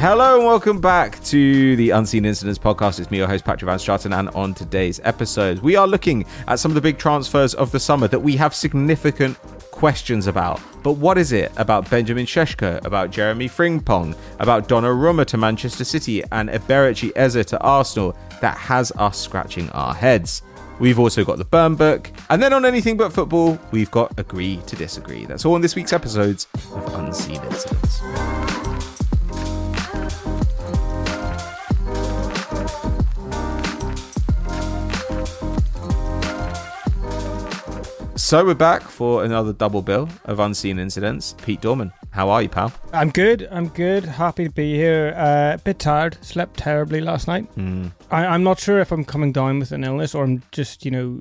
Hello and welcome back to the Unseen Incidents podcast. It's me, your host, Patrick Van Straten, and on today's episode, we are looking at some of the big transfers of the summer that we have significant questions about. But what is it about Benjamin Šeško, about Jeremy Frimpong, about Donnarumma to Manchester City, and Eberechi Eze to Arsenal that has us scratching our heads? We've also got the Burn Book, and then on Anything But Football, we've got Agree to Disagree. That's all in this week's episodes of Unseen Incidents. So we're back for another double bill of Unseen Incidents. Pete Dorman, how are you, pal? I'm good. Happy to be here. A bit tired. Slept terribly last night. I'm not sure if I'm coming down with an illness or I'm just,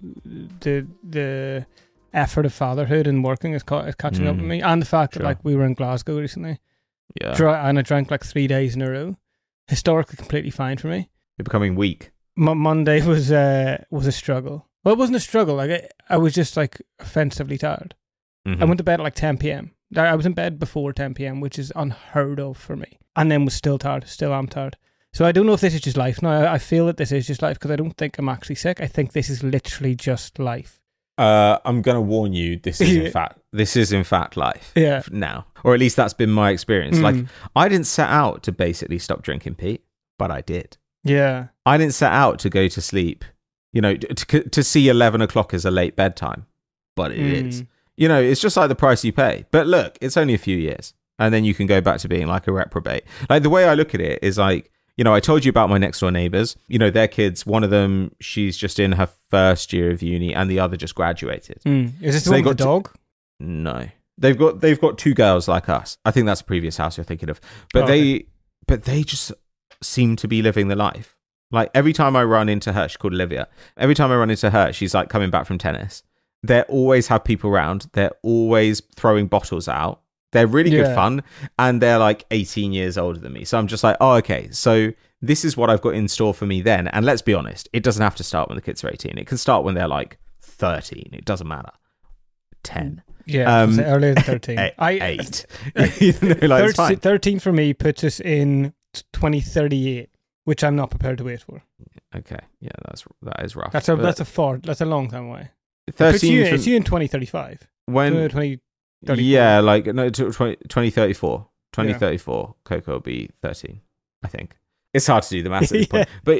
the effort of fatherhood and working is catching up with me. And the fact that we were in Glasgow recently. Yeah. And I drank 3 days in a row. Historically completely fine for me. You're becoming weak. Monday was a struggle. Well, it wasn't a struggle. I was just offensively tired. I went to bed at 10 p.m. I was in bed before 10 p.m., which is unheard of for me. And then was still tired. Still am tired. So I don't know if this is just life now. I feel that this is just life because I don't think I'm actually sick. I think this is literally just life. I'm going to warn you. This is in fact life. Yeah. Now, or at least that's been my experience. I didn't set out to basically stop drinking, Pete, but I did. Yeah. I didn't set out to go to sleep. To see 11 o'clock as a late bedtime, but it is. It's just like the price you pay. But look, it's only a few years, and then you can go back to being like a reprobate. The way I look at it is I told you about my next door neighbours. Their kids, one of them, she's just in her first year of uni, and the other just graduated. Is this the one with the dog? No. They've got two girls like us. I think that's the previous house you're thinking of. But they just seem to be living the life. Every time I run into her, she's called Olivia. Every time I run into her, she's coming back from tennis. They always have people around. They're always throwing bottles out. They're really good fun. And they're 18 years older than me. So I'm just oh, okay. So this is what I've got in store for me then. And let's be honest, it doesn't have to start when the kids are 18. It can start when they're 13. It doesn't matter. 10. Yeah, earlier than 13. 8. 13 for me puts us in 2038. Which I'm not prepared to wait for. Okay, yeah, that is rough. That's a long time away. 13. It's you in 2035. When 2034. Yeah, 2034. 2034. Coco will be 13. I think it's hard to do the maths at this point. But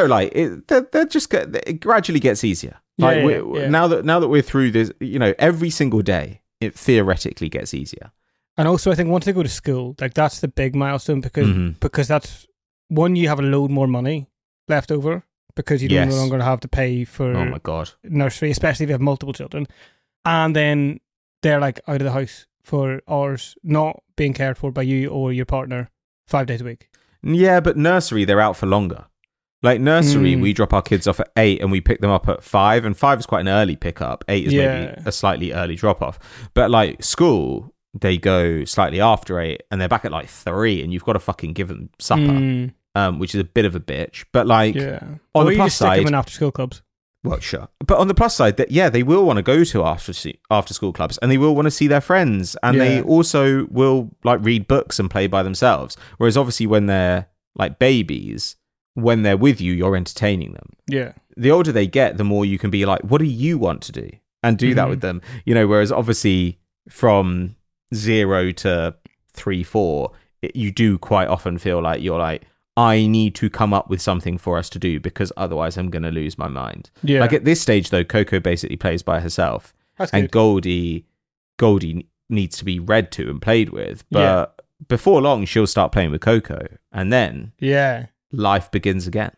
it gradually gets easier. Now that we're through this, every single day it theoretically gets easier. And also, I think once they go to school, that's the big milestone because that's. One, you have a load more money left over because you no longer have to pay for nursery, especially if you have multiple children. And then they're out of the house for hours, not being cared for by you or your partner 5 days a week. Yeah, but nursery, they're out for longer. Nursery, we drop our kids off at 8 and we pick them up at 5. And 5 is quite an early pickup. 8 is maybe a slightly early drop off. But school, they go slightly after 8 and they're back at 3 and you've got to fucking give them supper. Which is a bit of a bitch, but on the plus side, stick them in after school clubs. Well, sure, but on the plus side, that they will want to go to after school clubs, and they will want to see their friends, and they also will read books and play by themselves. Whereas obviously, when they're babies, when they're with you, you're entertaining them. Yeah. The older they get, the more you can be what do you want to do, and do that with them. Whereas obviously from 0 to 3, 4, you do quite often feel you're I need to come up with something for us to do because otherwise I'm going to lose my mind. Yeah. At this stage, though, Coco basically plays by herself. That's and good. Goldie needs to be read to and played with. But before long, she'll start playing with Coco. And then life begins again,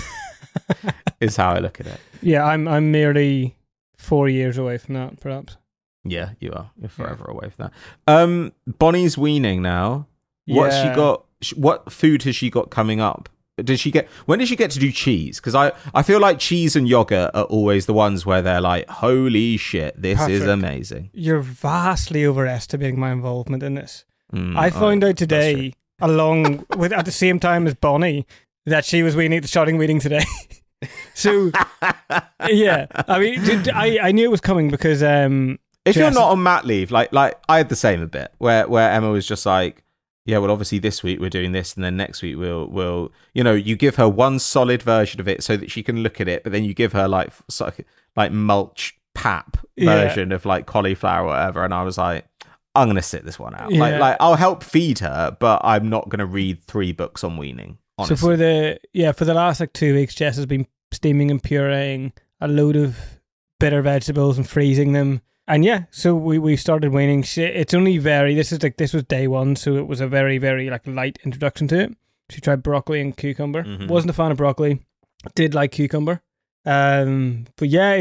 is how I look at it. Yeah, I'm merely 4 years away from that, perhaps. Yeah, you are. You're forever away from that. Bonnie's weaning now. What's she got? What food has she got coming up? When does she get to do cheese? Because I feel like cheese and yogurt are always the ones where they're holy shit, this Patrick, is amazing. You're vastly overestimating my involvement in this. I found out today, along with at the same time as Bonnie, that she was weaning at the shouting meeting today. So yeah, I mean, I knew it was coming because if you're not on mat leave, like I had the same a bit where Emma was just Yeah, well, obviously this week we're doing this, and then next week we'll you give her one solid version of it so that she can look at it, but then you give her like mulch pap version of like cauliflower or whatever, and I was like, I'm gonna sit this one out. Yeah. Like I'll help feed her, but I'm not gonna read 3 books on weaning. Honestly. So for the last like 2 weeks, Jess has been steaming and pureeing a load of bitter vegetables and freezing them. And yeah, so we started weaning. It's only this was day 1, so it was a very, very like light introduction to it. She tried broccoli and cucumber. Mm-hmm. Wasn't a fan of broccoli. Did like cucumber. But yeah,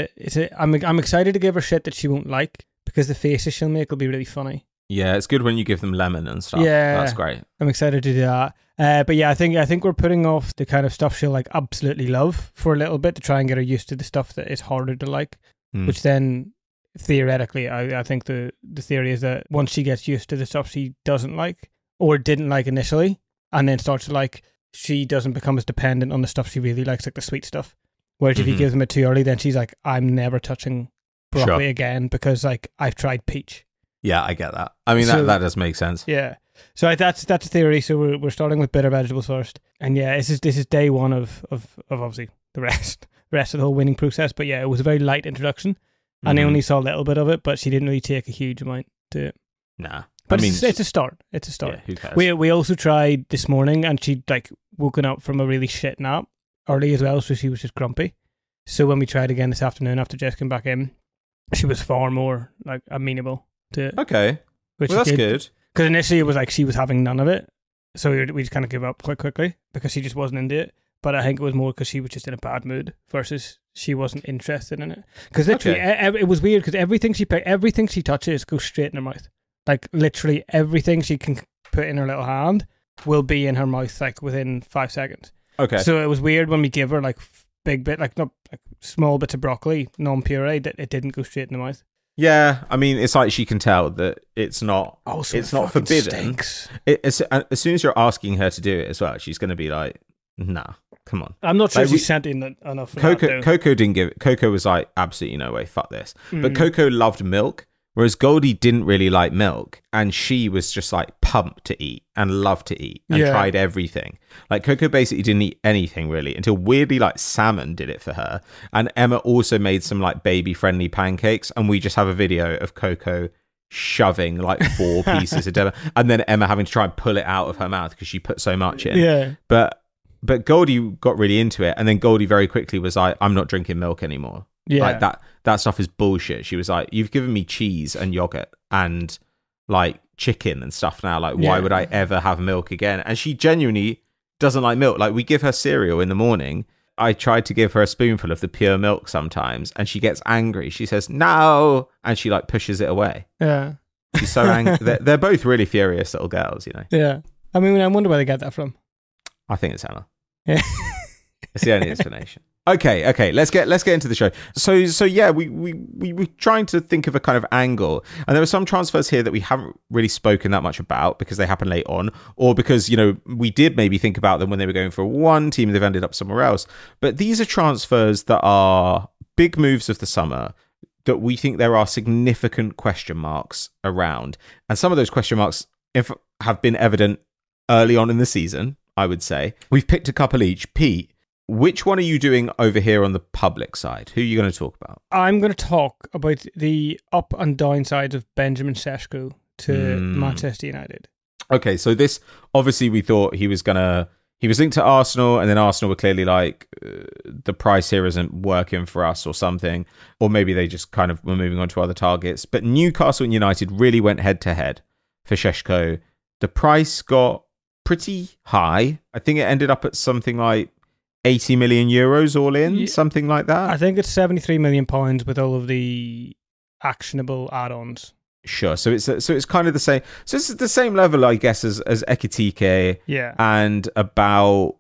I'm excited to give her shit that she won't like, because the faces she'll make will be really funny. Yeah, it's good when you give them lemon and stuff. Yeah, that's great. I'm excited to do that. But yeah, I think we're putting off the kind of stuff she'll like absolutely love for a little bit to try and get her used to the stuff that is harder to like, which then theoretically, I think the theory is that once she gets used to the stuff she doesn't like or didn't like initially, and then starts to like, she doesn't become as dependent on the stuff she really likes, like the sweet stuff. Whereas if you give them it too early, then she's like, I'm never touching broccoli again because like I've tried peach. Yeah, I get that. I mean, that does make sense. Yeah. So that's a theory. So we're starting with bitter vegetables first, and yeah, this is day 1 of obviously the rest of the whole winning process. But yeah, it was a very light introduction, and I only saw a little bit of it, but she didn't really take a huge amount to it. Nah, but it's a start. It's a start. Yeah, who cares? We also tried this morning, and she'd like woken up from a really shit nap early as well, so she was just grumpy. So when we tried again this afternoon after Jess came back in, she was far more like amenable to it. Okay, well, that's good. Because initially it was like she was having none of it, so we just kind of gave up quite quickly because she just wasn't into it. But I think it was more because she was just in a bad mood versus she wasn't interested in it. Because literally, it was weird because everything she touches goes straight in her mouth. Like literally everything she can put in her little hand will be in her mouth like within 5 seconds. Okay. So it was weird when we give her like big bit, like not like small bits of broccoli, non-puree, that it didn't go straight in the mouth. Yeah, I mean, it's like she can tell that it's not. Also, it's not forbidden. As soon as you're asking her to do it as well, she's going to be like, "Nah, come on." I'm not sure she's sentient enough. Coco didn't give it. Coco was like, "Absolutely no way, fuck this." But Coco loved milk, whereas Goldie didn't really like milk, and she was just like pumped to eat and loved to eat and tried everything. Like Coco basically didn't eat anything really until weirdly like salmon did it for her. And Emma also made some like baby friendly pancakes, and we just have a video of Coco shoving like 4 pieces of dinner, and then Emma having to try and pull it out of her mouth because she put so much in. Yeah. But Goldie got really into it, and then Goldie very quickly was like, I'm not drinking milk anymore. Yeah. Like that stuff is bullshit. She was like, you've given me cheese and yogurt and like chicken and stuff now. Like, why would I ever have milk again? And she genuinely doesn't like milk. Like, we give her cereal in the morning. I tried to give her a spoonful of the pure milk sometimes, and she gets angry. She says, no, and she like pushes it away. Yeah. She's so angry. They're both really furious little girls, you know? Yeah. I mean, I wonder where they get that from. I think it's Emma. Yeah. It's the only explanation. Okay. Let's get into the show. So yeah, we were trying to think of a kind of angle, and there were some transfers here that we haven't really spoken that much about because they happened late on, or because we did maybe think about them when they were going for one team, they've ended up somewhere else. But these are transfers that are big moves of the summer that we think there are significant question marks around, and some of those question marks have been evident early on in the season. I would say we've picked a couple each. Pete, which one are you doing over here on the public side? Who are you going to talk about? I'm going to talk about the up and down sides of Benjamin Sesko to Manchester United. Okay, so this, obviously we thought he was linked to Arsenal, and then Arsenal were clearly like, the price here isn't working for us or something, or maybe they just kind of were moving on to other targets. But Newcastle and United really went head to head for Sesko. The price got pretty high. I think it ended up at something like 80 million euros all in, something like that. I think it's 73 million pounds with all of the actionable add-ons. Sure. So it's kind of the same. So it's the same level, I guess, as Ekitike. Yeah. And about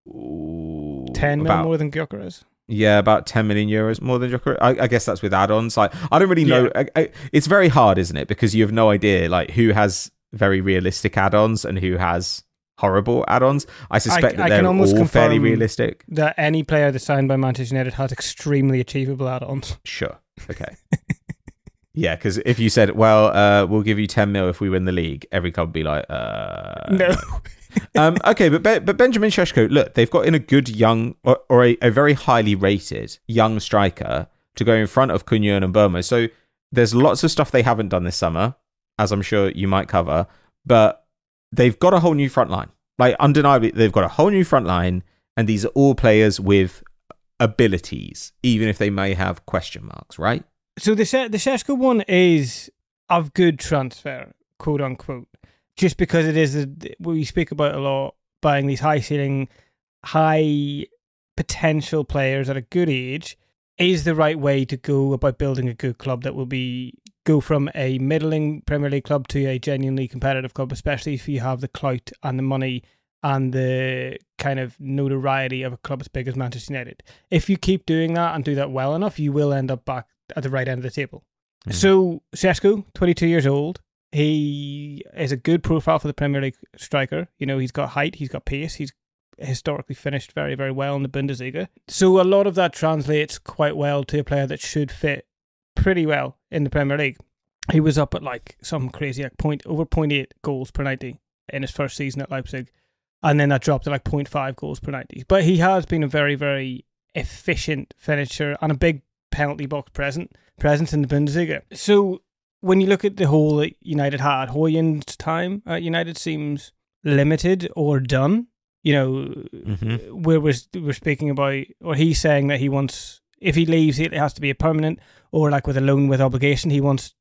10 million more than Gyökeres. Yeah, about 10 million euros more than Gyökeres. I guess that's with add-ons. Like, I don't really know. It's very hard, isn't it? Because you have no idea like who has very realistic add-ons and who has horrible add-ons. I suspect that they're all fairly realistic. That any player that's signed by Manchester United has extremely achievable add-ons. Sure. Okay. Yeah, because if you said, well, we'll give you 10 mil if we win the league, every club would be like, no. Okay, but Benjamin Šeško, look, they've got in a good young or a very highly rated young striker to go in front of Cunha and Mbeumo. So there's lots of stuff they haven't done this summer, as I'm sure you might cover, but they've got a whole new front line. Like, undeniably, they've got a whole new front line, and these are all players with abilities, even if they may have question marks, right? So the Šeško one is a good transfer, quote unquote, just because it is we speak about a lot, buying these high ceiling, high potential players at a good age is the right way to go about building a good club that will go from a middling Premier League club to a genuinely competitive club, especially if you have the clout and the money and the kind of notoriety of a club as big as Manchester United. If you keep doing that and do that well enough, you will end up back at the right end of the table. Mm-hmm. So Šeško, 22 years old, he is a good profile for the Premier League striker. You know, he's got height, he's got pace, he's historically finished very, very well in the Bundesliga. So a lot of that translates quite well to a player that should fit pretty well in the Premier League. He was up at like some crazy over 0.8 goals per 90 in his first season at Leipzig, and then that dropped to like 0.5 goals per 90. But he has been a very, very efficient finisher and a big penalty box presence in the Bundesliga. So when you look at the hole that United had, Højlund's time at United seems limited or done. You know, where we're speaking about, or he's saying that he wants, if he leaves, it has to be a permanent, or like with a loan with obligation.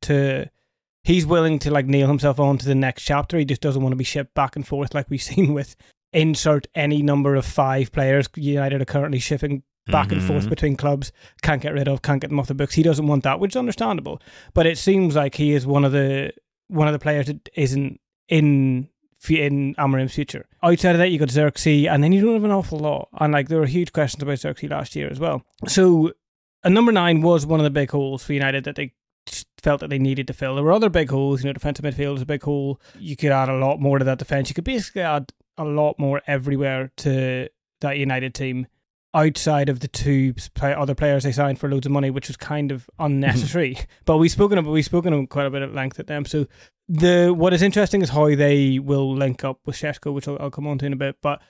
He's willing to like nail himself on to the next chapter. He just doesn't want to be shipped back and forth like we've seen with insert any number of 5 players United are currently shipping back and forth between clubs, can't get rid of, can't get them off the books. He doesn't want that, which is understandable. But it seems like he is one of the players that isn't in Amorim's future. Outside of that, you got Xerxes, and then you don't have an awful lot. And like there were huge questions about Xerxes last year as well. So a number 9 was one of the big holes for United that they felt that they needed to fill. There were other big holes. You know, defensive midfield is a big hole. You could add a lot more to that defense. You could basically add a lot more everywhere to that United team, outside of the 2 other players they signed for loads of money, which was kind of unnecessary. But we've spoken of quite a bit at length at them. So what is interesting is how they will link up with Šeško, which I'll come on to in a bit. But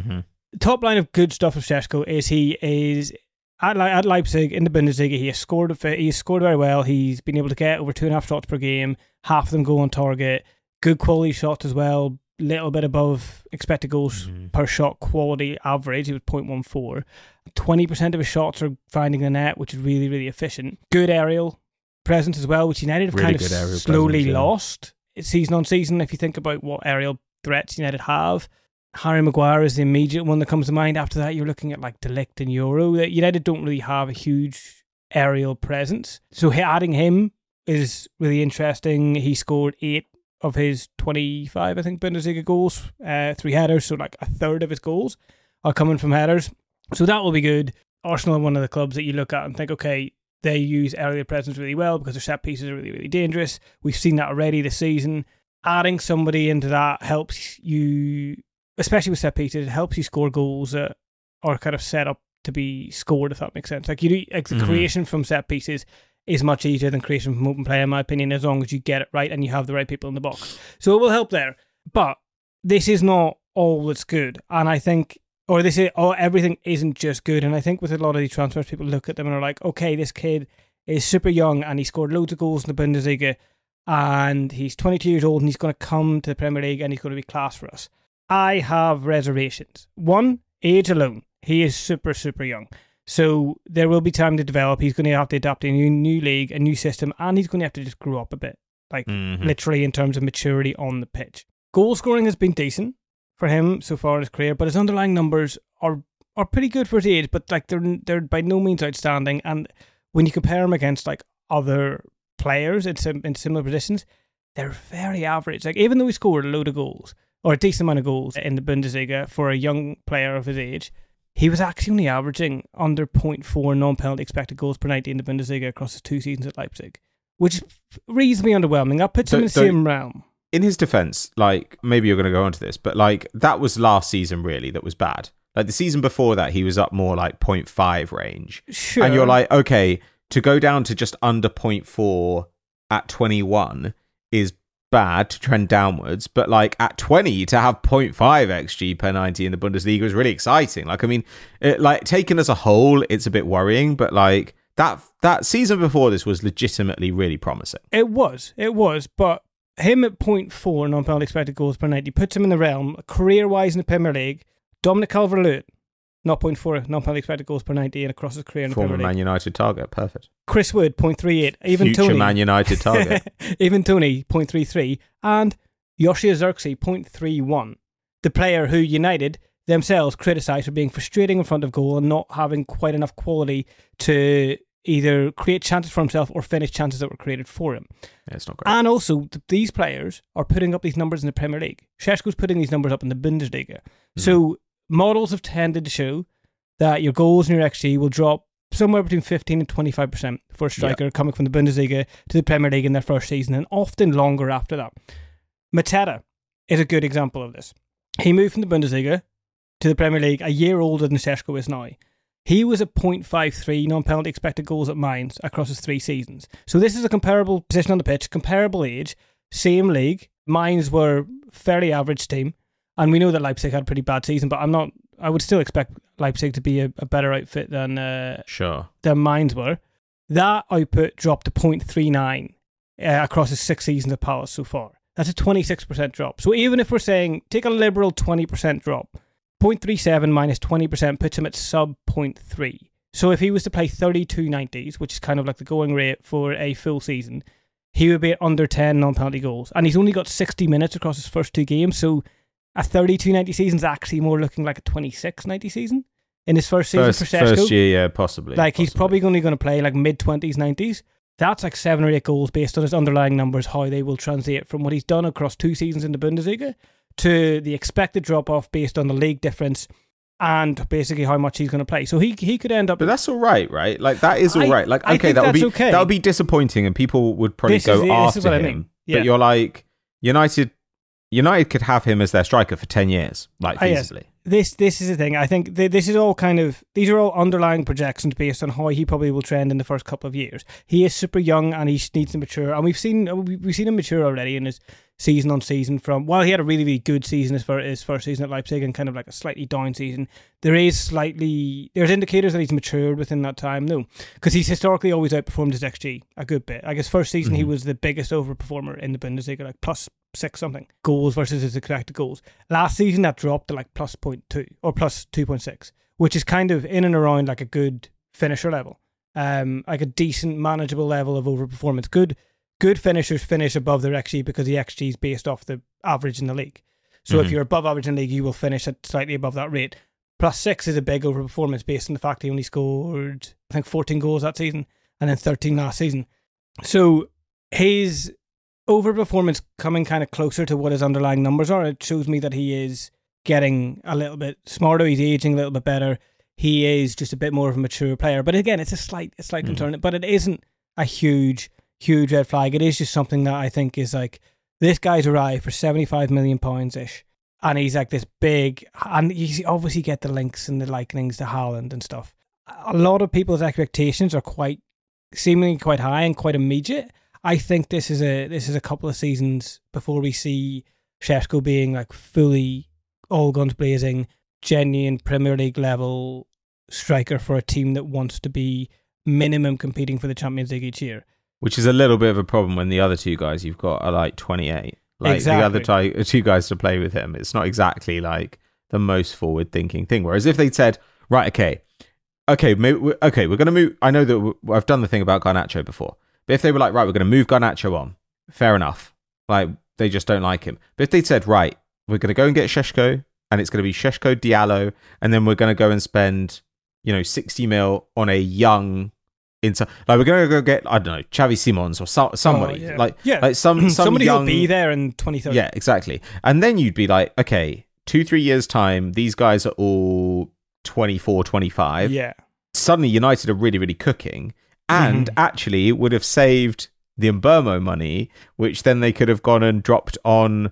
top line of good stuff of Šeško is he is at Leipzig in the Bundesliga. He has scored very well. He's been able to get over 2.5 shots per game. Half of them go on target. Good quality shots as well. Little bit above expected goals per shot quality average. He was 0.14. 20% of his shots are finding the net, which is really, really efficient. Good aerial presence as well, which United have really kind of slowly lost season on season. If you think about what aerial threats United have, Harry Maguire is the immediate one that comes to mind. After that, you're looking at like De Ligt and Euro. United don't really have a huge aerial presence. So adding him is really interesting. He scored 8 of his 25, I think, Bundesliga goals, 3 headers, so like a third of his goals are coming from headers. So that will be good. Arsenal are one of the clubs that you look at and think, okay, they use aerial presence really well because their set pieces are really, really dangerous. We've seen that already this season. Adding somebody into that helps you, especially with set pieces, it helps you score goals that are kind of set up to be scored, if that makes sense. Like the creation from set pieces is much easier than creation from open play, in my opinion, as long as you get it right and you have the right people in the box. So it will help there. But this is not all that's good. And I think, everything isn't just good. And I think with a lot of these transfers, people look at them and are like, okay, this kid is super young and he scored loads of goals in the Bundesliga and he's 22 years old and he's going to come to the Premier League and he's going to be class for us. I have reservations. 1, age alone. He is super, super young. So there will be time to develop. He's going to have to adapt to a new league, a new system, and he's going to have to just grow up a bit, like literally in terms of maturity on the pitch. Goal scoring has been decent for him so far in his career, but his underlying numbers are pretty good for his age, but like they're by no means outstanding. And when you compare him against like other players in similar positions, they're very average. Like even though he scored a load of goals or a decent amount of goals in the Bundesliga for a young player of his age, he was actually only averaging under 0.4 non-penalty expected goals per 90 in the Bundesliga across his 2 seasons at Leipzig, which is reasonably underwhelming. That puts him in the same realm. In his defence, like, maybe you're going to go on to this, but like, that was last season really that was bad. Like, the season before that, he was up more like 0.5 range. Sure. And you're like, okay, to go down to just under 0.4 at 21 is bad to trend downwards, but like at 20 to have 0.5 xG per 90 in the Bundesliga is really exciting. Like, I mean, like taken as a whole, it's a bit worrying, but like that season before this was legitimately really promising. It was, but him at 0.4 non-penalty expected goals per 90 puts him in the realm, career-wise in the Premier League. Dominic Calvert-Lewin, 0.4 non-penalty expected goals per 90 and across his career in the Premier League. Former Man United target, perfect. Chris Wood, 0.38. Future Man United target. Even Tony, 0.33. And Yoshia Zirkzee, 0.31. The player who United themselves criticised for being frustrating in front of goal and not having quite enough quality to either create chances for himself or finish chances that were created for him. Yeah, it's not great. And also, these players are putting up these numbers in the Premier League. Šeško's putting these numbers up in the Bundesliga. So models have tended to show that your goals and your XG will drop somewhere between 15 and 25% for a striker coming from the Bundesliga to the Premier League in their first season, and often longer after that. Mateta is a good example of this. He moved from the Bundesliga to the Premier League a year older than Šeško is now. He was at 0.53 non-penalty expected goals at Mainz across his 3 seasons. So this is a comparable position on the pitch, comparable age, same league. Mainz were fairly average team, and we know that Leipzig had a pretty bad season, but I would still expect Leipzig to be a better outfit than Mainz were. That output dropped to 0.39 across his 6 seasons at Palace so far. That's a 26% drop. So even if we're saying, take a liberal 20% drop, 0.37 minus 20% puts him at sub 0.3. So if he was to play 32 90s, which is kind of like the going rate for a full season, he would be at under 10 non-penalty goals. And he's only got 60 minutes across his first 2 games, so a 32 90 season is actually more looking like a 26 90 season in his first season for Šeško. First year, yeah, possibly. Like, he's probably only going to play like mid-20s, 90s. That's like 7 or 8 goals based on his underlying numbers, how they will translate from what he's done across 2 seasons in the Bundesliga to the expected drop-off based on the league difference and basically how much he's going to play. So he could end up... But that's all right? Like, that is all right. Like, okay, that would be disappointing and people would probably go after him. I mean. Yeah. But you're like, United could have him as their striker for 10 years, like, feasibly. This is the thing. I think this is all these are all underlying projections based on how he probably will trend in the first couple of years. He is super young and he needs to mature, and we've seen him mature already in his season on season. From while he had a really, really good season his first season at Leipzig and kind of like a slightly down season, there's indicators that he's matured within that time. No, because he's historically always outperformed his XG a good bit. I guess first season he was the biggest overperformer in the Bundesliga, like plus 6 something goals versus his expected goals. Last season that dropped to like plus 0.2 or plus 2.6, which is kind of in and around like a good finisher level, like a decent manageable level of overperformance. Good finishers finish above their XG because the XG is based off the average in the league. So if you're above average in the league, you will finish at slightly above that rate. Plus 6 is a big overperformance based on the fact he only scored, I think, 14 goals that season and then 13 last season. So his overperformance coming kind of closer to what his underlying numbers are. It shows me that he is getting a little bit smarter. He's aging a little bit better. He is just a bit more of a mature player. But again, it's a slight concern. But it isn't a huge red flag. It is just something that I think is like, this guy's arrived for £75 million ish, and he's like this big, and you obviously get the links and the likenings to Haaland and stuff. A lot of people's expectations are seemingly quite high and quite immediate. I think this is a couple of seasons before we see Šeško being like fully all guns blazing, genuine Premier League level striker for a team that wants to be minimum competing for the Champions League each year. Which is a little bit of a problem when the other 2 guys you've got are like 28. Like, exactly. The other 2 guys to play with him, it's not exactly like the most forward-thinking thing. Whereas if they'd said, right, okay, we're going to move. I know that I've done the thing about Garnacho before. But if they were like, right, we're going to move Garnacho on, fair enough. Like, they just don't like him. But if they said, right, we're going to go and get Šeško, and it's going to be Šeško, Diallo, and then we're going to go and spend, 60 mil on a young like, we're going to go get, I don't know, Xavi Simons or somebody. Like some somebody young, will be there in 2030. Yeah, exactly. And then you'd be like, okay, 2-3 years time, these guys are all 24, 25. Yeah. Suddenly United are really, really cooking. And actually, it would have saved the Mbeumo money, which then they could have gone and dropped on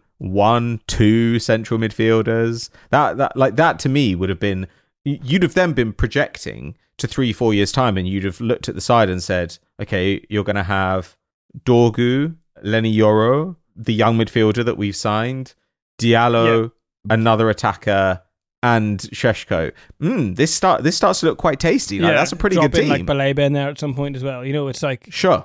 1-2 central midfielders. That to me would have been. You'd have then been projecting to 3-4 years time, and you'd have looked at the side and said, "Okay, you're going to have Dorgu, Lenny Yoro, the young midfielder that we've signed, Diallo, another attacker, and Šeško. This starts to look quite tasty. Like, that's a pretty good team. Like Baleba in there at some point as well. You know, it's like sure.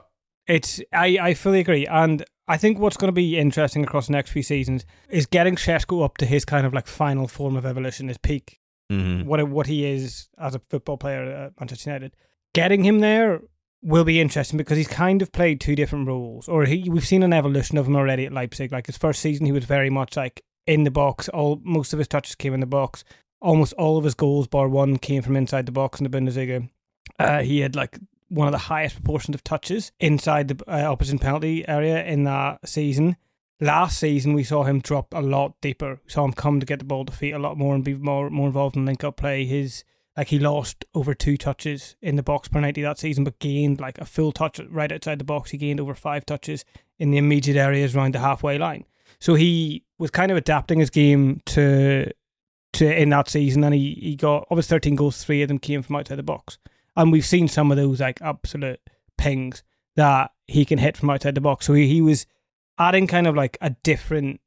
I fully agree, and I think what's going to be interesting across the next few seasons is getting Šeško up to his kind of like final form of evolution, his peak, what he is as a football player at Manchester United. Getting him there will be interesting because he's kind of played two different roles, or we've seen an evolution of him already at Leipzig. Like his first season, he was very much like in the box. Most of his touches came in the box. Almost all of his goals, bar one, came from inside the box in the Bundesliga. He had like one of the highest proportions of touches inside the opposition penalty area in that season. Last season, we saw him drop a lot deeper. We saw him come to get the ball to feet a lot more and be more involved in link-up play. He lost over 2 touches in the box per 90 that season, but gained like a full touch right outside the box. He gained over 5 touches in the immediate areas around the halfway line. So he was kind of adapting his game to in that season, and he got, of his 13 goals, 3 of them came from outside the box. And we've seen some of those like absolute pings that he can hit from outside the box. So he was adding kind of like a different,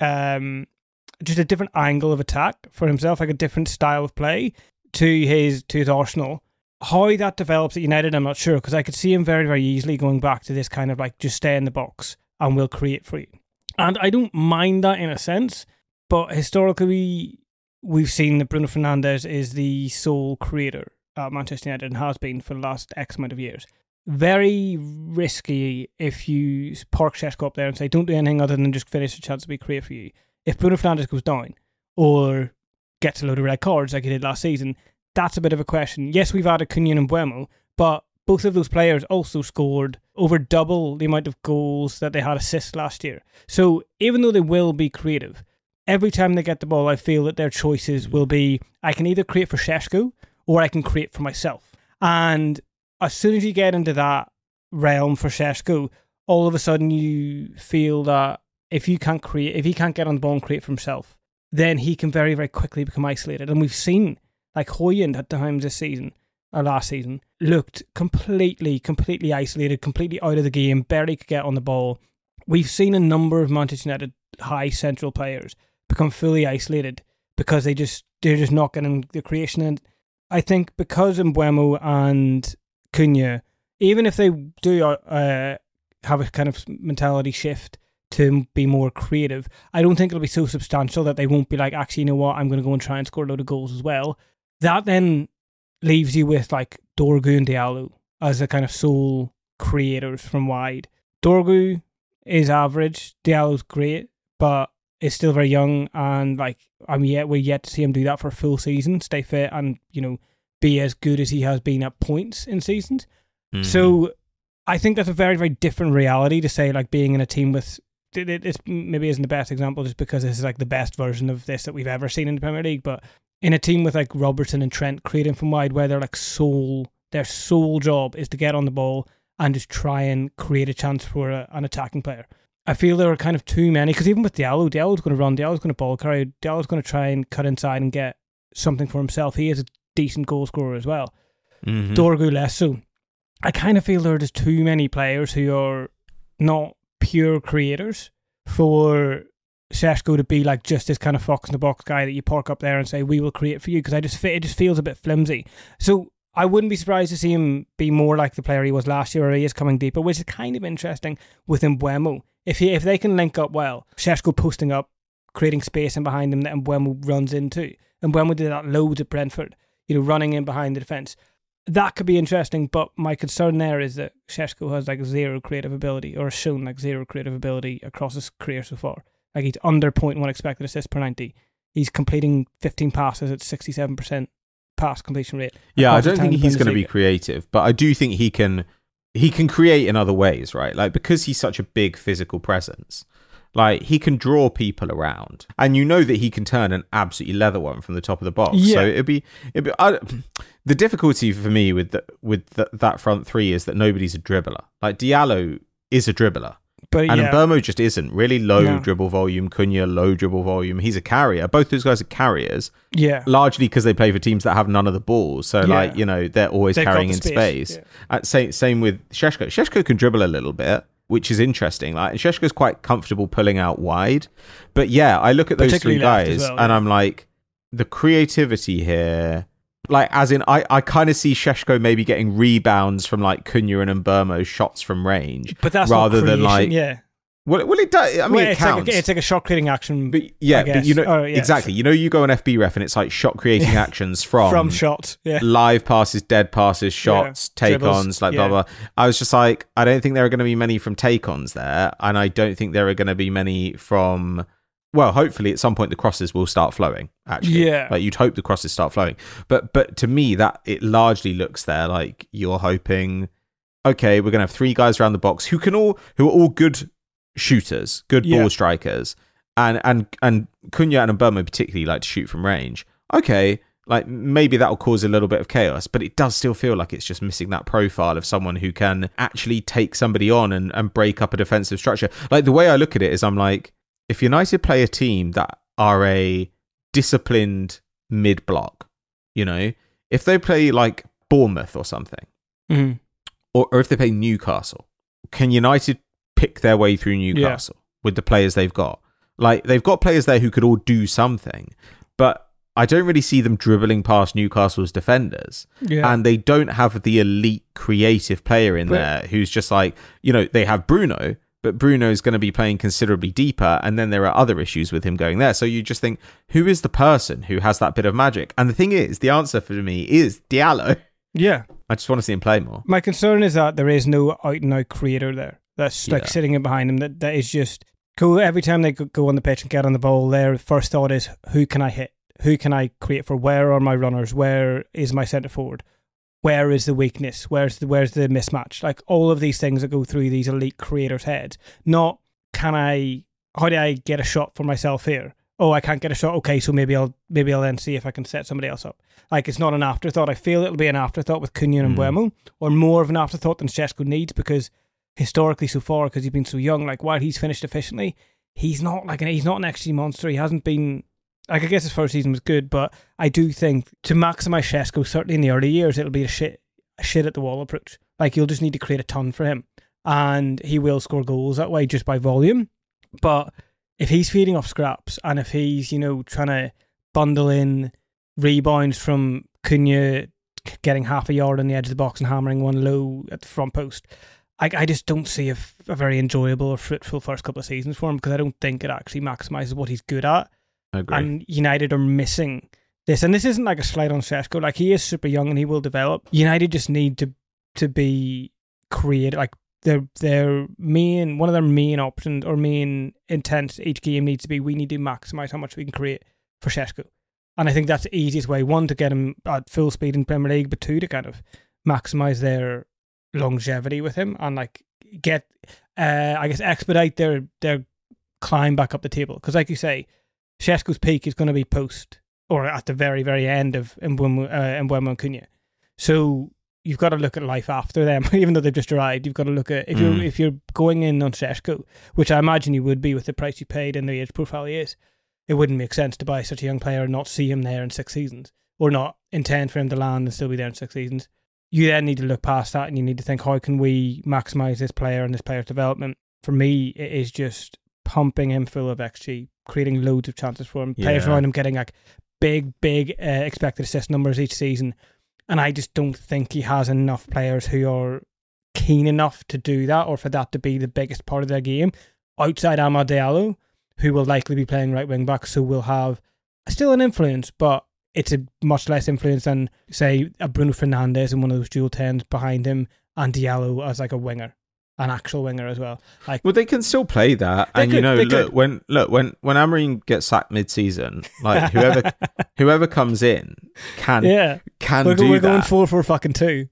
just a different angle of attack for himself, like a different style of play to his Arsenal. How that develops at United, I'm not sure, because I could see him very, very easily going back to this kind of like just stay in the box and we'll create for you. And I don't mind that in a sense, but historically we've seen that Bruno Fernandes is the sole creator at Manchester United and has been for the last X amount of years. Very risky if you park Šeško up there and say don't do anything other than just finish the chance to be create for you. If Bruno Fernandes goes down or gets a load of red cards like he did last season, that's a bit of a question. Yes, we've added Cunha and Mbeumo, but both of those players also scored over double the amount of goals that they had assists last year. So even though they will be creative, every time they get the ball, I feel that their choices will be, I can either create for Šeško or I can create for myself. And as soon as you get into that realm for Šeško, all of a sudden you feel that if he can't get on the ball and create for himself, then he can very, very quickly become isolated. And we've seen, like Højlund at times this season, or last season, looked completely isolated, completely out of the game, barely could get on the ball. We've seen a number of Manchester United high central players become fully isolated because they're just not getting the creation. And I think because Mbeumo and Cunha, even if they do have a kind of mentality shift to be more creative, I don't think it'll be so substantial that they won't be like, actually, you know what, I'm going to go and try and score a load of goals as well. That then leaves you with like Dorgu and Diallo as the kind of sole creators from wide. Dorgu is average, Diallo's great, but is still very we're yet to see him do that for a full season, stay fit and, you know, be as good as he has been at points in seasons. Mm-hmm. So I think that's a very, very different reality to say, like, being in a team with, it maybe isn't the best example just because this is like the best version of this that we've ever seen in the Premier League, but in a team with like Robertson and Trent creating from wide, where they're like their sole job is to get on the ball and just try and create a chance for an attacking player. I feel there are kind of too many, because even with Diallo's going to run, Diallo's going to ball carry, Diallo's going to try and cut inside and get something for himself. He is a decent goal scorer as well. Mm-hmm. Dorgu less so. I kind of feel there are just too many players who are not pure creators for Šeško to be like just this kind of fox in the box guy that you park up there and say, we will create for you, because it just feels a bit flimsy. So I wouldn't be surprised to see him be more like the player he was last year, or he is coming deeper, which is kind of interesting with Mbeumo. If they can link up well, Šeško posting up, creating space in behind him that Mbeumo runs into. Mbeumo did that loads at Brentford, you know, running in behind the defence. That could be interesting, but my concern there is that Šeško has like zero creative ability, or has shown like zero creative ability across his career so far. Like, he's under 0.1 expected assists per 90. He's completing 15 passes at 67% pass completion rate. Yeah, I don't think he's going to be creative, but I do think he can create in other ways, right? Like, because he's such a big physical presence, like, he can draw people around, and you know that he can turn an absolutely leather one from the top of the box. Yeah. So it'd be the difficulty for me with that front three is that nobody's a dribbler. Like, Diallo is a dribbler. And Mbeumo just isn't. Really low dribble volume. Cunha, low dribble volume. He's a carrier. Both those guys are carriers. Yeah. Largely because they play for teams that have none of the balls. So, like, you know, they're always carrying in space. Yeah. Same with Šeško. Šeško can dribble a little bit, which is interesting. Like, and Šeško's quite comfortable pulling out wide. But yeah, I look at those three guys and I'm like, the creativity here, like, as in, I kind of see Šeško maybe getting rebounds from like Cunha and Mbeumo's shots from range, but that's rather not creation, than like, yeah. Well, it does. I mean, it counts. It's like a shot creating action. But yeah, but you know, exactly. You know, you go on FB Ref and it's like shot creating actions from shots, live passes, dead passes, shots, take-ons, like blah blah. I was just like, I don't think there are going to be many from take-ons there, and I don't think there are going to be many from. Well, hopefully at some point the crosses will start flowing. Actually, like you'd hope the crosses start flowing. But to me, that it largely looks there like you're hoping. Okay, we're going to have three guys around the box who are all good shooters, good ball strikers, and Cunha and Mbeumo particularly like to shoot from range. Okay, like maybe that'll cause a little bit of chaos, but it does still feel like it's just missing that profile of someone who can actually take somebody on and break up a defensive structure. Like, the way I look at it is, I'm like, if United play a team that are a disciplined mid block, you know, if they play like Bournemouth or something, or if they play Newcastle, can United pick their way through Newcastle with the players they've got? Like, they've got players there who could all do something, but I don't really see them dribbling past Newcastle's defenders. And they don't have the elite creative player in there who's just like, you know, they have Bruno, but Bruno's going to be playing considerably deeper, and then there are other issues with him going there. So you just think, who is the person who has that bit of magic? And the thing is, the answer for me is Diallo. Yeah. I just want to see him play more. My concern is that there is no out-and-out creator there. That's like sitting in behind him. That is just go every time they go on the pitch and get on the ball. Their first thought is, who can I hit? Who can I create for? Where are my runners? Where is my centre forward? Where is the weakness? Where's the mismatch? Like, all of these things that go through these elite creators' heads. Not how do I get a shot for myself here? Oh, I can't get a shot. Okay, so maybe I'll then see if I can set somebody else up. Like, it's not an afterthought. I feel it'll be an afterthought with Cunha and Mbeumo, or more of an afterthought than Šeško needs, because historically so far, because he's been so young, like, while he's finished efficiently, he's not an XG monster. He hasn't been, like, I guess his first season was good, but I do think to maximise Šeško, certainly in the early years, it'll be a shit at the wall approach. Like, you'll just need to create a ton for him, and he will score goals that way just by volume. But if he's feeding off scraps, and if he's, you know, trying to bundle in rebounds from Cunha getting half a yard on the edge of the box and hammering one low at the front post, I just don't see a very enjoyable or fruitful first couple of seasons for him, because I don't think it actually maximises what he's good at. I agree. And United are missing this. And this isn't like a slight on Šeško. Like, he is super young and he will develop. United just need to be creative. Like, one of their main options or main intents each game needs to be, we need to maximise how much we can create for Šeško. And I think that's the easiest way, one, to get him at full speed in Premier League, but two, to kind of maximise their longevity with him and like get, I guess, expedite their climb back up the table. Because like you say, Šeško's peak is going to be post or at the very, very end of Mbeumo and Cunha. So you've got to look at life after them, even though they've just arrived. You've got to look at, if you're going in on Šeško, which I imagine you would be with the price you paid and the age profile he is, it wouldn't make sense to buy such a young player and not see him there in 6 seasons, or not intend for him to land and still be there in 6 seasons. You then need to look past that and you need to think, how can we maximise this player and this player's development? For me, it is just pumping him full of XG, creating loads of chances for him, players around him getting like big expected assist numbers each season. And I just don't think he has enough players who are keen enough to do that, or for that to be the biggest part of their game, outside Amad Diallo, who will likely be playing right wing back, so will have still an influence, but it's a much less influence than, say, a Bruno Fernandes and one of those dual 10s behind him, and Diallo as like a winger, an actual winger as well. Like, well, they can still play that, and you know, when Amorim gets sacked mid-season, like whoever comes in can do that. We're going 4-4-2.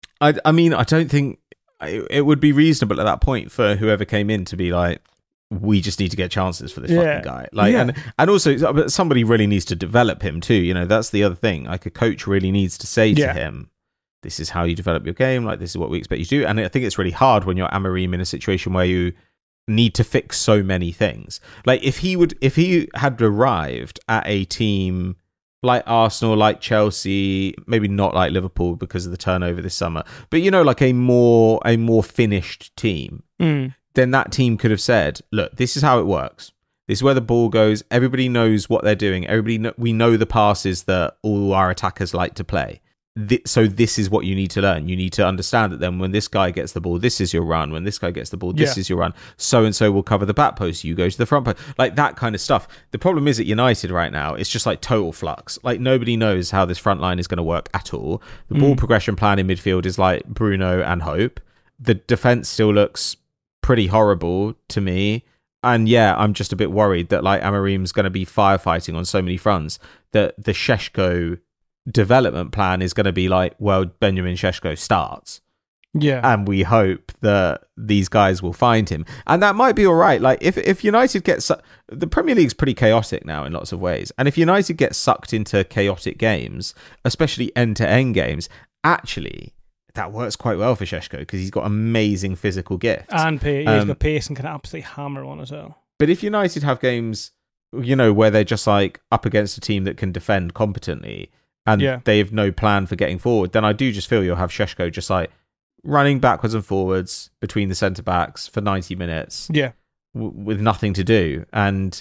I mean, I don't think it would be reasonable at that point for whoever came in to be like, we just need to get chances for this fucking guy. Like, and also somebody really needs to develop him too. You know, that's the other thing. Like, a coach really needs to say to him, this is how you develop your game. Like, this is what we expect you to do. And I think it's really hard when you're Amorim in a situation where you need to fix so many things. Like, if he had arrived at a team like Arsenal, like Chelsea, maybe not like Liverpool because of the turnover this summer, but, you know, like a more finished team, then that team could have said, look, this is how it works. This is where the ball goes. Everybody knows what they're doing. We know the passes that all our attackers like to play. So this is what you need to learn. You need to understand that then when this guy gets the ball, this is your run. When this guy gets the ball, this is your run. So-and-so will cover the back post. You go to the front post. Like that kind of stuff. The problem is at United right now, it's just like total flux. Like nobody knows how this front line is going to work at all. The ball progression plan in midfield is like Bruno and Hope. The defense still looks pretty horrible to me. And yeah, I'm just a bit worried that like Amorim's going to be firefighting on so many fronts that the Šeško development plan is going to be like, well, Benjamin Šeško starts. Yeah. And we hope that these guys will find him. And that might be all right. Like if United gets... The Premier League's pretty chaotic now in lots of ways. And if United gets sucked into chaotic games, especially end-to-end games, actually... that works quite well for Šeško because he's got amazing physical gifts. And he's got pace and can absolutely hammer one as well. But if United have games, where they're just like up against a team that can defend competently and they have no plan for getting forward, then I do just feel you'll have Šeško just like running backwards and forwards between the centre-backs for 90 minutes with nothing to do. And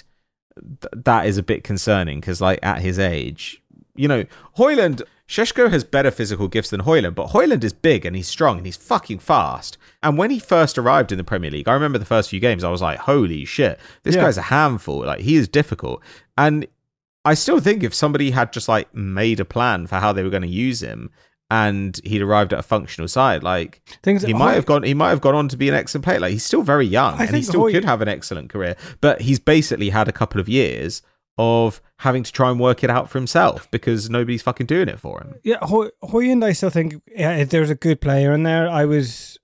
that is a bit concerning because like at his age, Højlund... Šeško has better physical gifts than Højlund, but Højlund is big and he's strong and he's fucking fast. And when he first arrived in the Premier League, I remember the first few games, I was like, holy shit, this guy's a handful. Like, he is difficult. And I still think if somebody had just like made a plan for how they were going to use him and he'd arrived at a functional side, like he might have gone on to be an excellent player. Like, he's still very young and he still could have an excellent career, but he's basically had a couple of years of having to try and work it out for himself because nobody's fucking doing it for him. Yeah, Højlund, I still think there's a good player in there. I was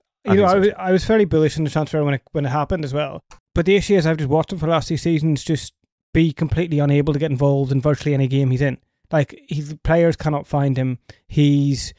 fairly bullish in the transfer when it happened as well. But the issue is I've just watched him for the last 2 seasons just be completely unable to get involved in virtually any game he's in. Like, players cannot find him. He's,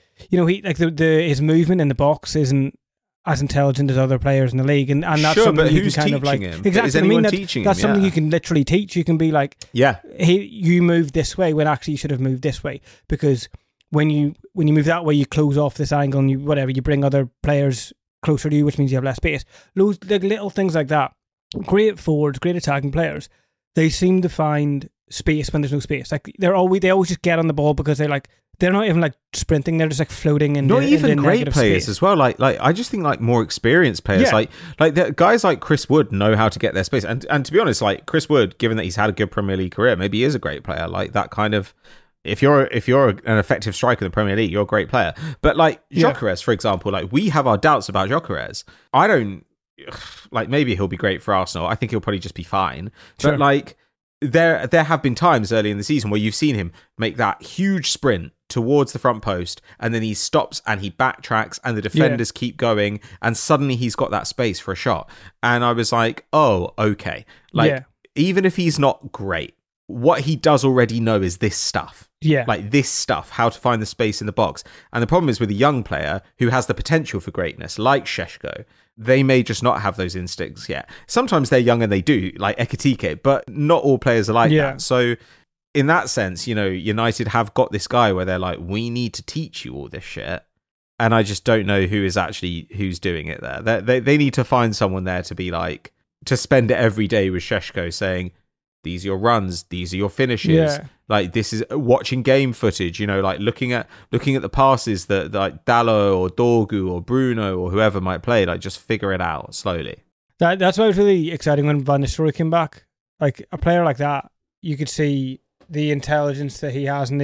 his movement in the box isn't as intelligent as other players in the league, and that's something but you who's can kind teaching of like him? exactly. Is anyone teaching him? That's something you can literally teach. You can be like, yeah, you move this way when actually you should have moved this way, because when you move that way, you close off this angle and you bring other players closer to you, which means you have less space. Little things like that. Great forwards, great attacking players. They seem to find space when there's no space. Like they always just get on the ball because they're not even like sprinting, they're just like floating in. Not even great players space as well. Like I just think like more experienced players, like the guys like Chris Wood know how to get their space. And to be honest, like Chris Wood, given that he's had a good Premier League career, maybe he is a great player. Like that kind of, if you're an effective striker in the Premier League, you're a great player. But like Gyökeres, for example, like we have our doubts about Gyökeres. I don't like. Maybe he'll be great for Arsenal. I think he'll probably just be fine. Sure. But like there have been times early in the season where you've seen him make that huge sprint towards the front post and then he stops and he backtracks and the defenders keep going and suddenly he's got that space for a shot. And I was like, oh, okay. Like, even if he's not great, what he does already know is this stuff. Yeah. Like this stuff, how to find the space in the box. And the problem is with a young player who has the potential for greatness, like Šeško, they may just not have those instincts yet. Sometimes they're young and they do, like Ekitike, but not all players are like that. So in that sense, United have got this guy where they're like, we need to teach you all this shit. And I just don't know who's doing it there. They need to find someone there to be like, to spend it every day with Šeško saying, these are your runs, these are your finishes. Yeah. Like this is watching game footage, like looking at the passes that like Dalot or Dorgu or Bruno or whoever might play, like just figure it out slowly. That's why it was really exciting when Van Nistelrooy came back. Like a player like that, you could see the intelligence that he has and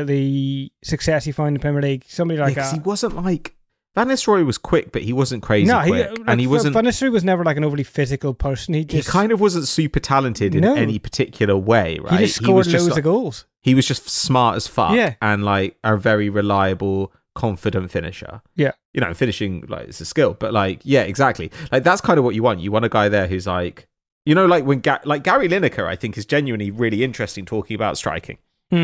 the success he found in the Premier League. Somebody like that. He wasn't like Van Nistelrooy was quick, but he wasn't crazy quick. And he wasn't. Van Nistelrooy was never like an overly physical person. He kind of wasn't super talented in any particular way, right? He just scored loads of goals. He was just smart as fuck, and like a very reliable, confident finisher. Yeah, finishing like it's a skill, but like exactly. Like that's kind of what you want. You want a guy there who's like, like when Gary Lineker, I think is genuinely really interesting talking about striking.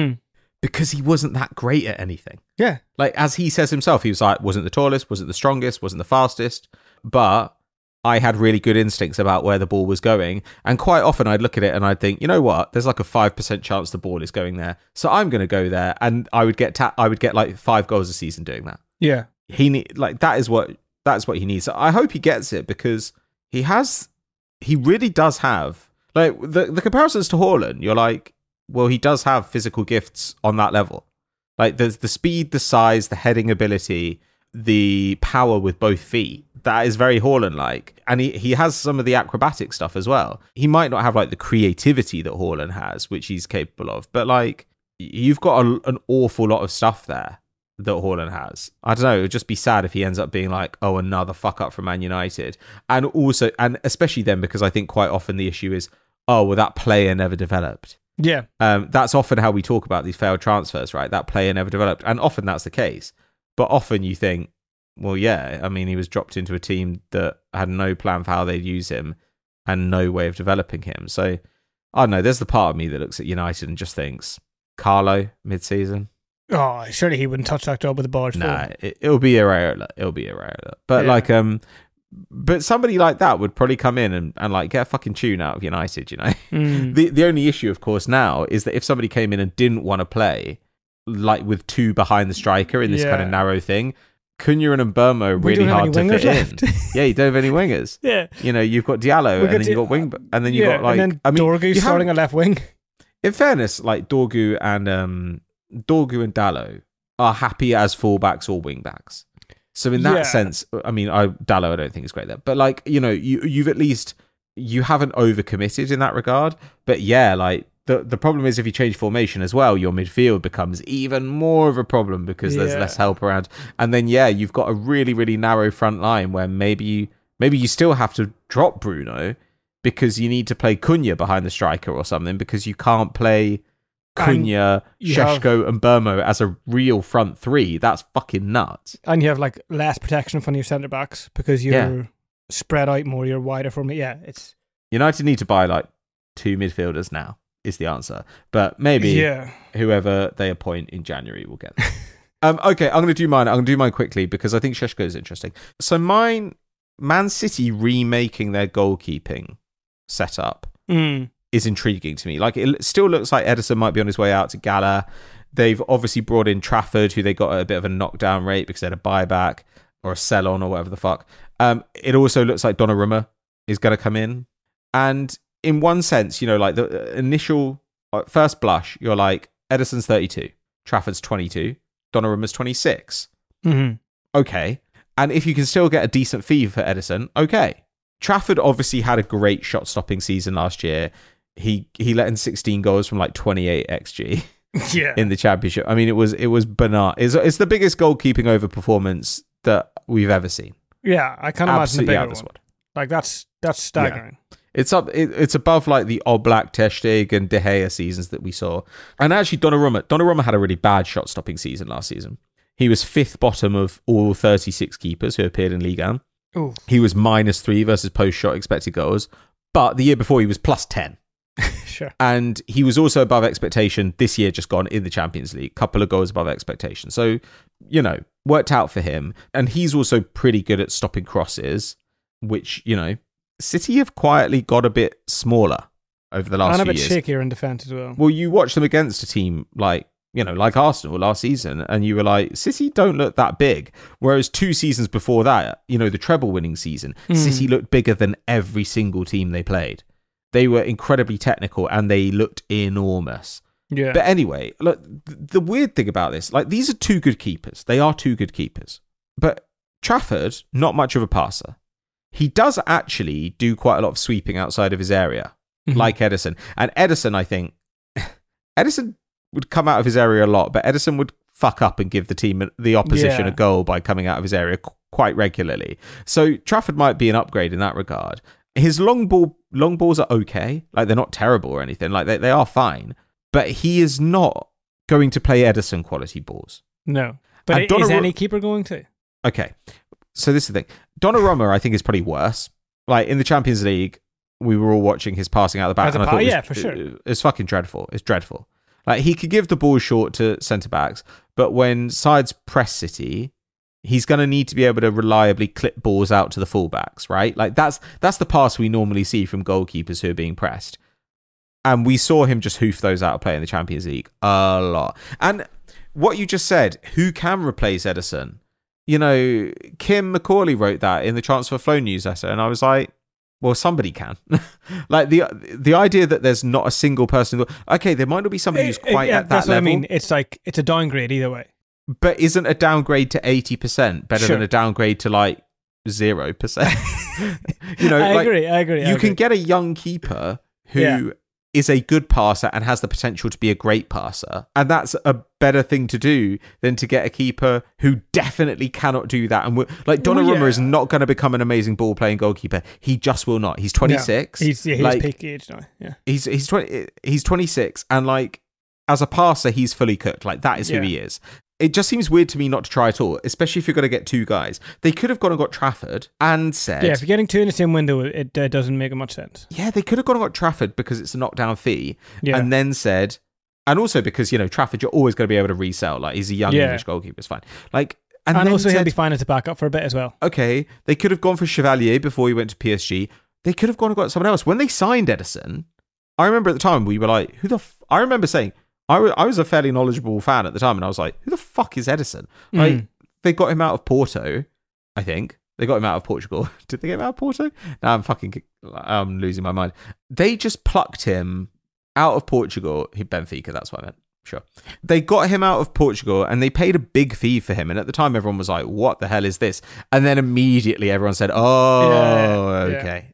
Because he wasn't that great at anything. Yeah. Like, as he says himself, he was like, wasn't the tallest, wasn't the strongest, wasn't the fastest, but I had really good instincts about where the ball was going. And quite often I'd look at it and I'd think, you know what, there's like a 5% chance the ball is going there. So I'm going to go there. And I would get like 5 goals a season doing that. Yeah. That's what he needs. So I hope he gets it because he really does have, like, the comparisons to Haaland, you're like, well, he does have physical gifts on that level. Like, there's the speed, the size, the heading ability, the power with both feet. That is very Haaland-like. And he has some of the acrobatic stuff as well. He might not have, like, the creativity that Haaland has, which he's capable of. But, like, you've got an awful lot of stuff there that Haaland has. I don't know, it would just be sad if he ends up being like, oh, another fuck up from Man United. And also, and especially then, because I think quite often the issue is, oh, well, that player never developed. Yeah. That's often how we talk about these failed transfers, right? That player never developed. And often that's the case. But often you think, well, yeah, I mean, he was dropped into a team that had no plan for how they'd use him and no way of developing him. So, I don't know, there's the part of me that looks at United and just thinks, Carlo, mid-season? Oh, surely he wouldn't touch that job with the ball. Nah, it'll be Areola. But yeah. But somebody like that would probably come in and like get a fucking tune out of United, you know? The only issue, of course, now is that if somebody came in and didn't want to play, like with two behind the striker in this kind of narrow thing, Cunha and Mbeumo really hard to fit left. in. Yeah, you don't have any wingers. Yeah. You know, you've got Diallo and then you've got wing, and then you've got like... And then Dorgu starting a left wing. In fairness, like Dorgu and Dalot are happy as fullbacks or wingbacks. So in that sense, I mean, Dalot I don't think is great there, but like, you know, you haven't overcommitted in that regard. But yeah, like the problem is if you change formation as well, your midfield becomes even more of a problem because there's less help around. And then you've got a really, really narrow front line where maybe you still have to drop Bruno because you need to play Cunha behind the striker or something because you can't play Cunha, Šeško and Mbeumo as a real front three. That's fucking nuts. And you have like less protection from your centre backs because you're spread out more, you're wider from it. Yeah, it's United need to buy like 2 midfielders now is the answer. But maybe whoever they appoint in January will get them. Okay, I'm going to do mine. I'm going to do mine quickly because I think Šeško is interesting. So mine, Man City remaking their goalkeeping setup is intriguing to me. Like, it still looks like Ederson might be on his way out to Gala. They've obviously brought in Trafford, who they got at a bit of a knockdown rate because they had a buyback or a sell-on or whatever the fuck. It also looks like Donnarumma is going to come in. And in one sense, you know, like the initial first blush, you're like, Ederson's 32, Trafford's 22, Donnarumma's 26. Okay. And if you can still get a decent fee for Ederson, okay. Trafford obviously had a great shot-stopping season last year. He let in 16 goals from like 28 XG in the Championship. I mean, it was banal. It's the biggest goalkeeping over performance that we've ever seen. Yeah, I can't imagine the bigger one. Like that's staggering. Yeah. It's above like the Oblak, Ter Stegen, De Gea seasons that we saw. And actually, Donnarumma had a really bad shot-stopping season last season. He was 5th bottom of all 36 keepers who appeared in Ligue 1. Ooh. He was -3 versus post-shot expected goals. But the year before, he was +10. Sure. And he was also above expectation this year, just gone in the Champions League. Couple of goals above expectation. So, you know, worked out for him. And he's also pretty good at stopping crosses, which, you know, City have quietly got a bit smaller over the last few years. And a bit shakier in defence as well. Well, you watch them against a team like, you know, like Arsenal last season, and you were like, City don't look that big. Whereas 2 seasons before that, you know, the treble winning season, City looked bigger than every single team they played. They were incredibly technical and they looked enormous. Yeah. But anyway, look, the weird thing about this, like, these are 2 good keepers. They are 2 good keepers. But Trafford, not much of a passer. He does actually do quite a lot of sweeping outside of his area, like Ederson. And Ederson, I think, Ederson would come out of his area a lot, but Ederson would fuck up and give the opposition a goal by coming out of his area quite regularly. So Trafford might be an upgrade in that regard. His long balls are okay. Like, they're not terrible or anything. Like, they are fine. But he is not going to play Ederson quality balls. No. But is any keeper going to? Okay. So this is the thing. Donnarumma, I think, is probably worse. Like, in the Champions League, we were all watching his passing out the back. And I thought for sure. It's fucking dreadful. It's dreadful. Like, he could give the ball short to centre-backs, but when sides press City, he's going to need to be able to reliably clip balls out to the fullbacks, right? Like, that's the pass we normally see from goalkeepers who are being pressed. And we saw him just hoof those out of play in the Champions League a lot. And what you just said, who can replace Ederson? You know, Kim McCauley wrote that in the Transfer Flow newsletter, and I was like, Well, somebody can. Like the idea that there's not a single person. Okay, there might not be somebody who's quite at that that's level. What I mean. It's like it's a downgrade either way. But isn't a downgrade to 80% better than a downgrade to like 0%? You know, I agree. You can get a young keeper who is a good passer and has the potential to be a great passer, and that's a better thing to do than to get a keeper who definitely cannot do that. And like Donnarumma is not going to become an amazing ball playing goalkeeper. He just will not. He's 26. He's like, peak age now. Yeah, he's 26, and like as a passer, he's fully cooked. Like that is who he is. It just seems weird to me not to try at all, especially if you're going to get two guys. They could have gone and got Trafford and said... Yeah, if you're getting two in the same window, it doesn't make much sense. Yeah, they could have gone and got Trafford because it's a knockdown fee, and then said... And also because, you know, Trafford, you're always going to be able to resell. Like, he's a young English goalkeeper, it's fine. Like, and also he'll be fine as a backup for a bit as well. Okay, they could have gone for Chevalier before he went to PSG. They could have gone and got someone else. When they signed Ederson, I remember at the time we were like, who the... I remember saying... I was a fairly knowledgeable fan at the time, and I was like, who the fuck is Ederson? Like, they got him out of Porto, I think. They got him out of Portugal. Did they get him out of Porto? Now I'm losing my mind. They just plucked him out of Portugal. Benfica, that's what I meant. Sure. They got him out of Portugal, and they paid a big fee for him. And at the time, everyone was like, what the hell is this? And then immediately everyone said, okay.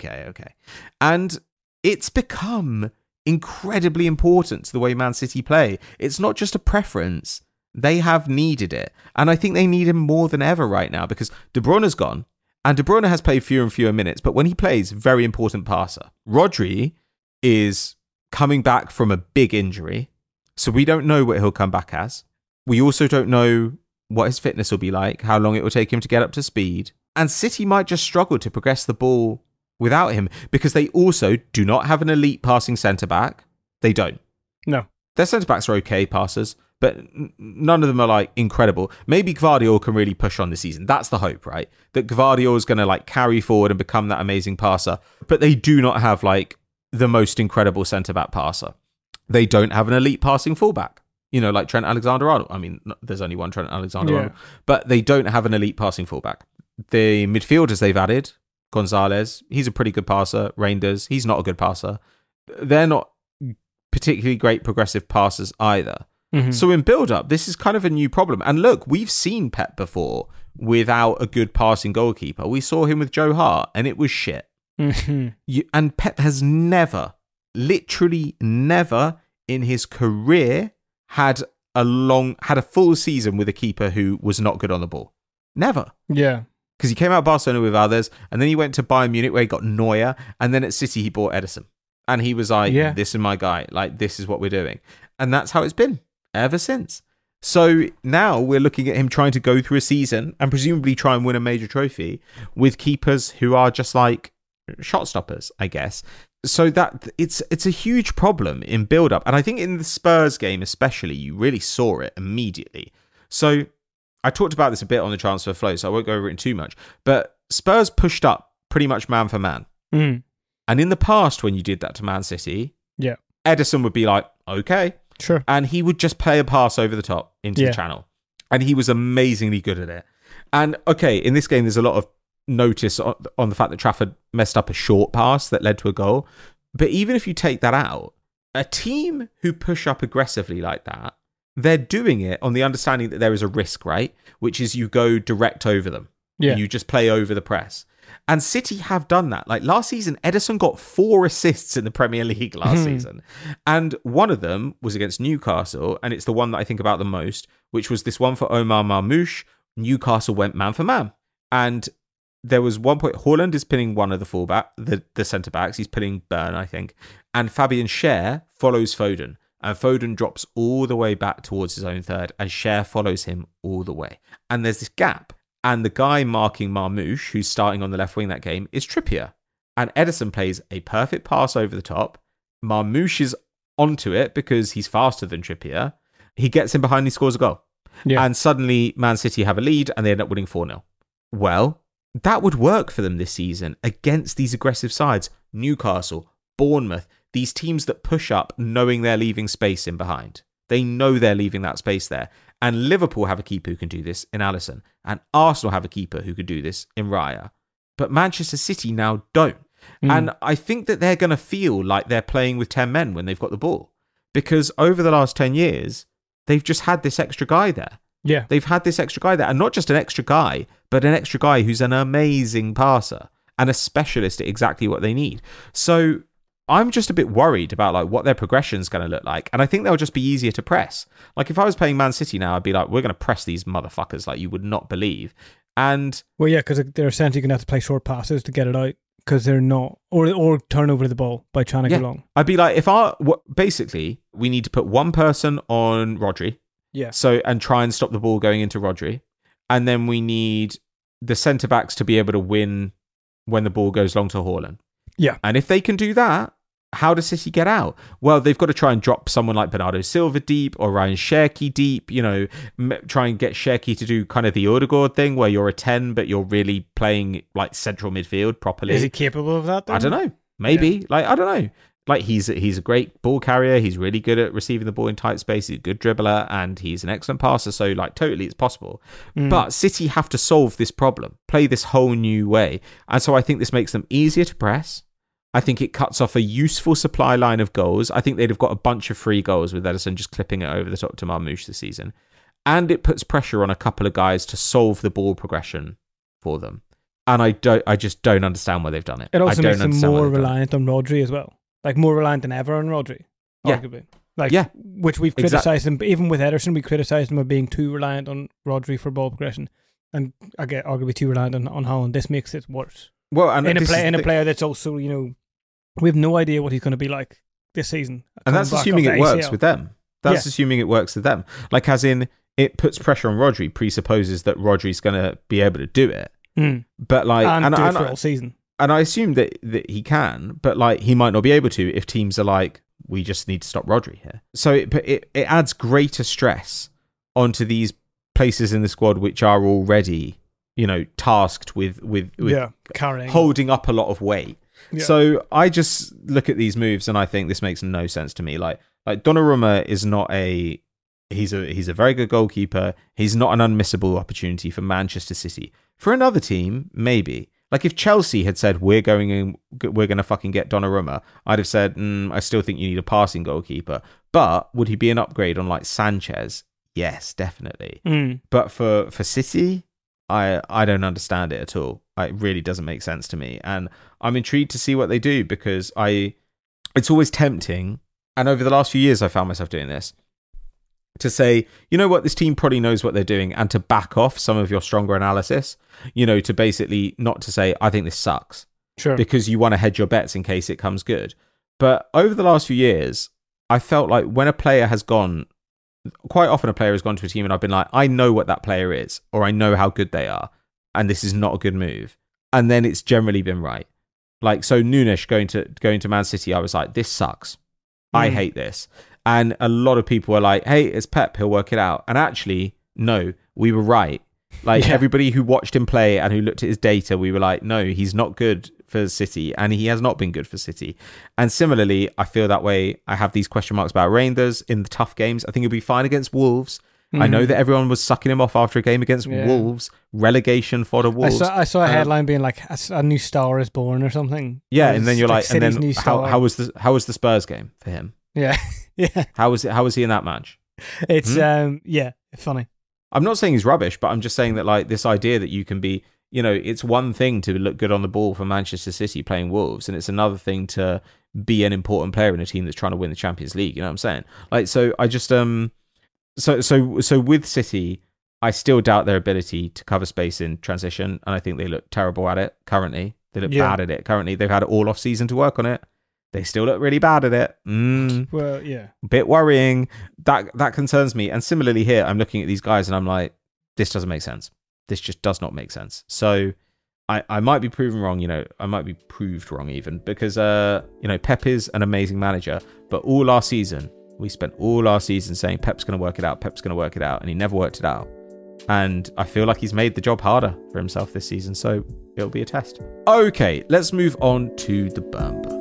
And it's become... incredibly important to the way Man City play. It's not just a preference. They have needed it. And I think they need him more than ever right now because De Bruyne's gone. And De Bruyne has played fewer and fewer minutes. But when he plays, very important passer. Rodri is coming back from a big injury. So we don't know what he'll come back as. We also don't know what his fitness will be like, how long it will take him to get up to speed. And City might just struggle to progress the ball without him, because they also do not have an elite passing centre-back. They don't. No. Their centre-backs are okay passers, but none of them are, like, incredible. Maybe Gvardiol can really push on this season. That's the hope, right? That Gvardiol is going to, like, carry forward and become that amazing passer. But they do not have, like, the most incredible centre-back passer. They don't have an elite passing fullback. You know, like Trent Alexander-Arnold. I mean, there's only one Trent Alexander-Arnold. But they don't have an elite passing fullback. The midfielders they've added... Gonzalez, he's a pretty good passer. Reinders, he's not a good passer. They're not particularly great progressive passers either. Mm-hmm. So in build-up, this is kind of a new problem. And look, we've seen Pep before without a good passing goalkeeper. We saw him with Joe Hart, and it was shit. Mm-hmm. And Pep has never, literally never in his career had a full season with a keeper who was not good on the ball. Never. Yeah. Because he came out of Barcelona with others, and then he went to Bayern Munich where he got Neuer, and then at City he bought Ederson. And he was like, this is my guy. Like, this is what we're doing. And that's how it's been ever since. So now we're looking at him trying to go through a season and presumably try and win a major trophy with keepers who are just like shot stoppers, I guess. So that it's a huge problem in build-up. And I think in the Spurs game especially, you really saw it immediately. So... I talked about this a bit on the transfer flow, so I won't go over it too much. But Spurs pushed up pretty much man for man. Mm. And in the past, when you did that to Man City, Ederson would be like, okay. Sure. And he would just play a pass over the top into the channel. And he was amazingly good at it. And okay, in this game, there's a lot of notice on the fact that Trafford messed up a short pass that led to a goal. But even if you take that out, a team who push up aggressively like that, they're doing it on the understanding that there is a risk, right? Which is you go direct over them. Yeah. And you just play over the press. And City have done that. Like last season, Ederson got 4 assists in the Premier League last season. And one of them was against Newcastle. And it's the one that I think about the most, which was this one for Omar Marmoush. Newcastle went man for man. And there was one point, Haaland is pinning one of the centre-backs. He's pinning Byrne, I think. And Fabian Schär follows Foden. And Foden drops all the way back towards his own third, and Schär follows him all the way. And there's this gap. And the guy marking Marmoush, who's starting on the left wing that game, is Trippier. And Ederson plays a perfect pass over the top. Marmoush is onto it because he's faster than Trippier. He gets in behind and he scores a goal. Yeah. And suddenly Man City have a lead and they end up winning 4-0. Well, that would work for them this season against these aggressive sides. Newcastle, Bournemouth, these teams that push up knowing they're leaving space in behind. They know they're leaving that space there. And Liverpool have a keeper who can do this in Alisson. And Arsenal have a keeper who could do this in Raya. But Manchester City now don't. And I think that they're going to feel like they're playing with 10 men when they've got the ball. Because over the last 10 years, they've just had this extra guy there. Yeah. They've had this extra guy there. And not just an extra guy, but an extra guy who's an amazing passer and a specialist at exactly what they need. So I'm just a bit worried about like what their progression is going to look like. And I think they'll just be easier to press. Like if I was playing Man City now, I'd be like, we're going to press these motherfuckers like you would not believe. And well, yeah, because they're essentially going to have to play short passes to get it out because they're not, or turn over the ball by trying to go long. I'd be like, basically, we need to put one person on Rodri. Yeah. So, and try and stop the ball going into Rodri. And then we need the centre backs to be able to win when the ball goes long to Haaland. Yeah. And if they can do that, how does City get out? Well, they've got to try and drop someone like Bernardo Silva deep or Ryan Cherki deep, try and get Cherki to do kind of the Odegaard thing where you're a 10, but you're really playing like central midfield properly. Is he capable of that then? I don't know. Maybe. Yeah. I don't know. Like he's a great ball carrier. He's really good at receiving the ball in tight space. He's a good dribbler and he's an excellent passer. So like totally it's possible. But City have to solve this problem, play this whole new way. And so I think this makes them easier to press. I think it cuts off a useful supply line of goals. I think they'd have got a bunch of free goals with Ederson just clipping it over the top to Marmoush this season. And it puts pressure on a couple of guys to solve the ball progression for them. And I just don't understand why they've done it. It also makes them more reliant on Rodri as well. Like more reliant than ever on Rodri, arguably. Which we've criticised them, even with Ederson, we criticised them of being too reliant on Rodri for ball progression. And again, arguably too reliant on Haaland. This makes it worse. Well, and in a player that's also, we have no idea what he's going to be like this season. And that's assuming it works with them. That's assuming it works with them. Like, as in, it puts pressure on Rodri, presupposes that Rodri's going to be able to do it. But like, and do it for all season. And I assume that he can, but he might not be able to if teams are like, we just need to stop Rodri here. So it adds greater stress onto these places in the squad which are already, tasked with carrying, holding up a lot of weight. Yeah. So I just look at these moves and I think this makes no sense to me. Like Donnarumma is not he's a very good goalkeeper. He's not an unmissable opportunity for Manchester City. For another team, maybe. Like if Chelsea had said we're going to fucking get Donnarumma, I'd have said I still think you need a passing goalkeeper. But would he be an upgrade on like Sanchez? Yes, definitely. But for City, I don't understand it at all. It really doesn't make sense to me, and I'm intrigued to see what they do because it's always tempting. And over the last few years, I found myself doing this. To say, you know what, this team probably knows what they're doing, and to back off some of your stronger analysis, to basically not to say, I think this sucks. Sure. Because you want to hedge your bets in case it comes good. But over the last few years, I felt like when a player has gone, quite often a player has gone to a team and I've been like, I know what that player is, or I know how good they are, and this is not a good move. And then it's generally been right. Like, so Nunes going to Man City, I was like, this sucks. I hate this. And a lot of people are like, hey, it's Pep, he'll work it out. And actually, no, we were right. Like everybody who watched him play and who looked at his data, we were like, no, he's not good for City. And he has not been good for City. And similarly, I feel that way. I have these question marks about Reinders in the tough games. I think he'll be fine against Wolves. I know that everyone was sucking him off after a game against Wolves. Relegation fodder Wolves. I saw a headline being like, a new star is born or something. Yeah, and then you're like, and then how was the Spurs game for him? Yeah. Yeah. How was he in that match? It's funny. I'm not saying he's rubbish, but I'm just saying that like this idea that you can be, it's one thing to look good on the ball for Manchester City playing Wolves, and it's another thing to be an important player in a team that's trying to win the Champions League. You know what I'm saying? Like, so I just so with City, I still doubt their ability to cover space in transition, and I think they look terrible at it currently. They look bad at it currently. They've had all off season to work on it. They still look really bad at it. Well, yeah. Bit worrying. That concerns me. And similarly here, I'm looking at these guys and I'm like, this doesn't make sense. This just does not make sense. So I might be proven wrong, I might be proved wrong even because, Pep is an amazing manager. But all last season, we spent all our season saying Pep's going to work it out. Pep's going to work it out. And he never worked it out. And I feel like he's made the job harder for himself this season. So it'll be a test. Okay, let's move on to the burn book.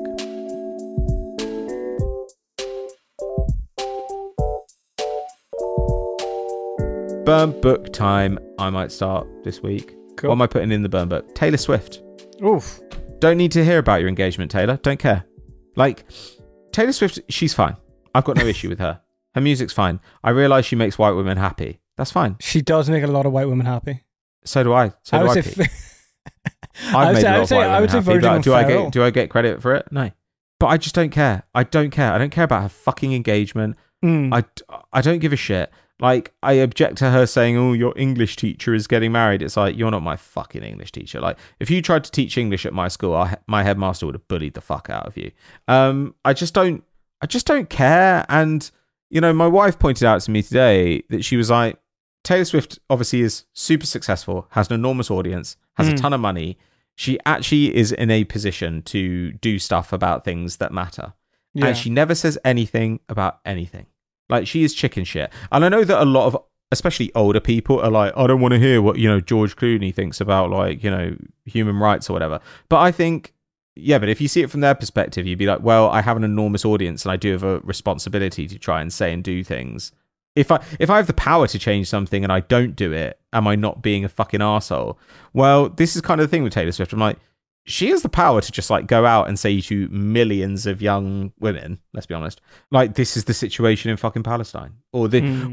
Burn book time. I might start this week. Cool. What am I putting in the burn book? Taylor Swift. Oof. Don't need to hear about your engagement, Taylor. Don't care. Like, Taylor Swift, she's fine. I've got no issue with her. Her music's fine. I realise she makes white women happy. That's fine. She does make a lot of white women happy. So do I. So do I. I've made a lot of white women happy. Do I get credit for it? No. But I just don't care. I don't care. I don't care about her fucking engagement. I don't give a shit. Like, I object to her saying, oh, your English teacher is getting married. It's like, you're not my fucking English teacher. Like, if you tried to teach English at my school, my headmaster would have bullied the fuck out of you. I just don't care. And, you know, my wife pointed out to me today that she was like, Taylor Swift obviously is super successful, has an enormous audience, has a ton of money. She actually is in a position to do stuff about things that matter. Yeah. And she never says anything about anything. Like, she is chicken shit. And I know that a lot of, especially older people, are like, I don't want to hear what, you know, George Clooney thinks about, like, you know, human rights or whatever. But I think, yeah, but if you see it from their perspective, you'd be like, well, I have an enormous audience and I do have a responsibility to try and say and do things. If I have the power to change something and I don't do it, am I not being a fucking arsehole? Well, this is kind of the thing with Taylor Swift. I'm like, she has the power to just like go out and say to millions of young women, let's be honest, like, this is the situation in fucking Palestine, or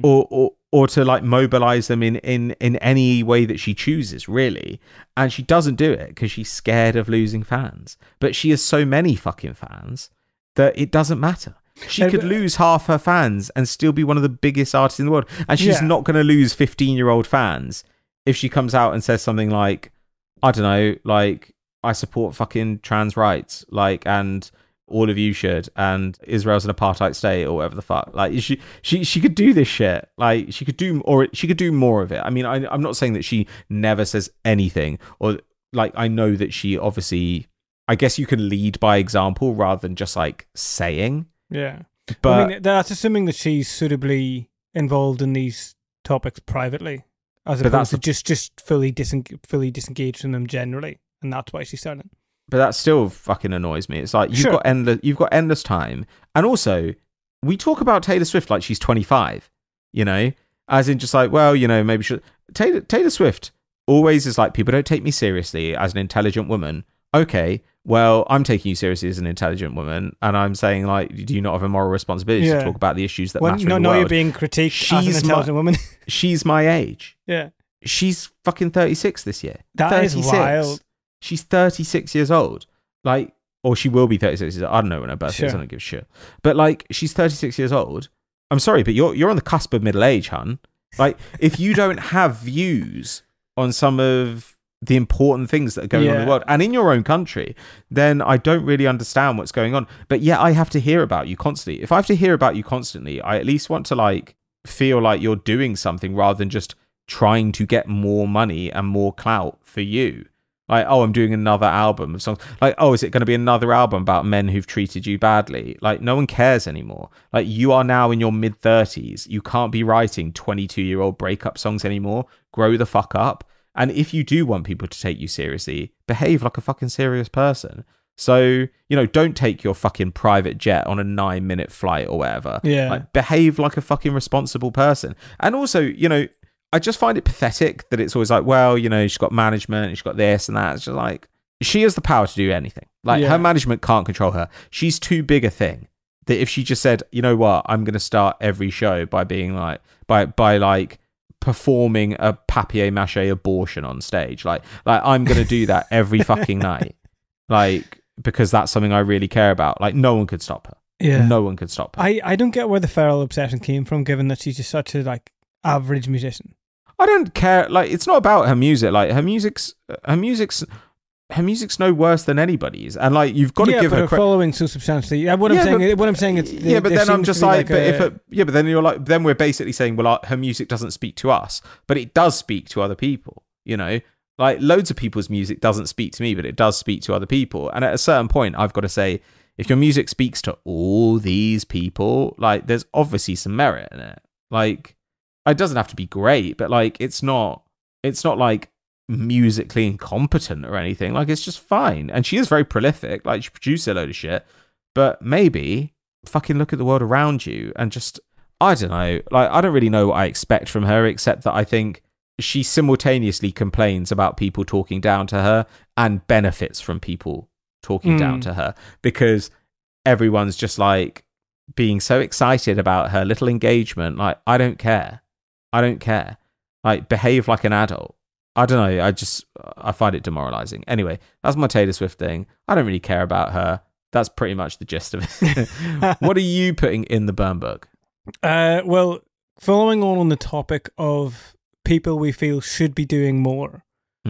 or to like mobilize them in any way that she chooses, really. And she doesn't do it because she's scared of losing fans. But she has so many fucking fans that it doesn't matter. She could lose half her fans and still be one of the biggest artists in the world. And she's not going to lose 15-year-old fans if she comes out and says something like, I don't know, like, I support fucking trans rights, like, and all of you should, and Israel's an apartheid state, or whatever the fuck. Like, she could do this shit. Like, she could do more of it. I mean, I'm not saying that she never says anything, or like, I know that she obviously, I guess you can lead by example rather than just like saying. Yeah. But I mean, that's assuming that she's suitably involved in these topics privately, as opposed to just fully disengaged from them generally. And that's why she's silent. But that still fucking annoys me. It's like, you've got endless time. And also, we talk about Taylor Swift like she's 25, you know, as in just like, well, you know, maybe Taylor Swift always is like, people don't take me seriously as an intelligent woman. Okay, well, I'm taking you seriously as an intelligent woman, and I'm saying, like, do you not have a moral responsibility to talk about the issues that matter in the world? No, you're being critiqued as an intelligent woman. She's my age. Yeah. She's fucking 36 this year. That 36. Is wild. She's 36 years old. Like, or she will be 36 years old. I don't know when her birthday is. I don't give a shit. But, like, she's 36 years old. I'm sorry, but you're on the cusp of middle age, hun. Like, if you don't have views on some of the important things that are going on in the world and in your own country, then I don't really understand what's going on. But yeah, I have to hear about you constantly. If I have to hear about you constantly, I at least want to like feel like you're doing something rather than just trying to get more money and more clout for you. Like, oh, I'm doing another album of songs. Like, oh, is it going to be another album about men who've treated you badly? Like, no one cares anymore. Like, you are now in your mid-30s. You can't be writing 22-year-old breakup songs anymore. Grow the fuck up. And if you do want people to take you seriously, behave like a fucking serious person. So, you know, don't take your fucking private jet on a 9-minute flight or whatever. Yeah. Like, behave like a fucking responsible person. And also, you know, I just find it pathetic that it's always like, well, you know, she's got management and she's got this and that. It's just like, she has the power to do anything. Like, her management can't control her. She's too big a thing that if she just said, you know what, I'm going to start every show by being like, by like performing a papier-mâché abortion on stage. Like I'm going to do that every fucking night. Like, because that's something I really care about. Like, no one could stop her. Yeah. No one could stop her. I don't get where the feral obsession came from, given that she's just such a, like, average musician. I don't care. Like, it's not about her music. Like, her music's no worse than anybody's, and like, you've got to give her following so substantially. What I'm saying is, but then I'm just like, but then you're like, then we're basically saying, well, her music doesn't speak to us, but it does speak to other people. You know, like, loads of people's music doesn't speak to me, but it does speak to other people. And at a certain point, I've got to say, if your music speaks to all these people, like, there's obviously some merit in it. Like, it doesn't have to be great, but like, it's not like musically incompetent or anything. Like, it's just fine. And she is very prolific. Like, she produces a load of shit, but maybe fucking look at the world around you and just, I don't know. Like, I don't really know what I expect from her, except that I think she simultaneously complains about people talking down to her and benefits from people talking down to her, because everyone's just like being so excited about her little engagement. Like, I don't care. Like, behave like an adult. I don't know. I find it demoralizing. Anyway, that's my Taylor Swift thing. I don't really care about her. That's pretty much the gist of it. What are you putting in the burn book? Well, following on the topic of people we feel should be doing more,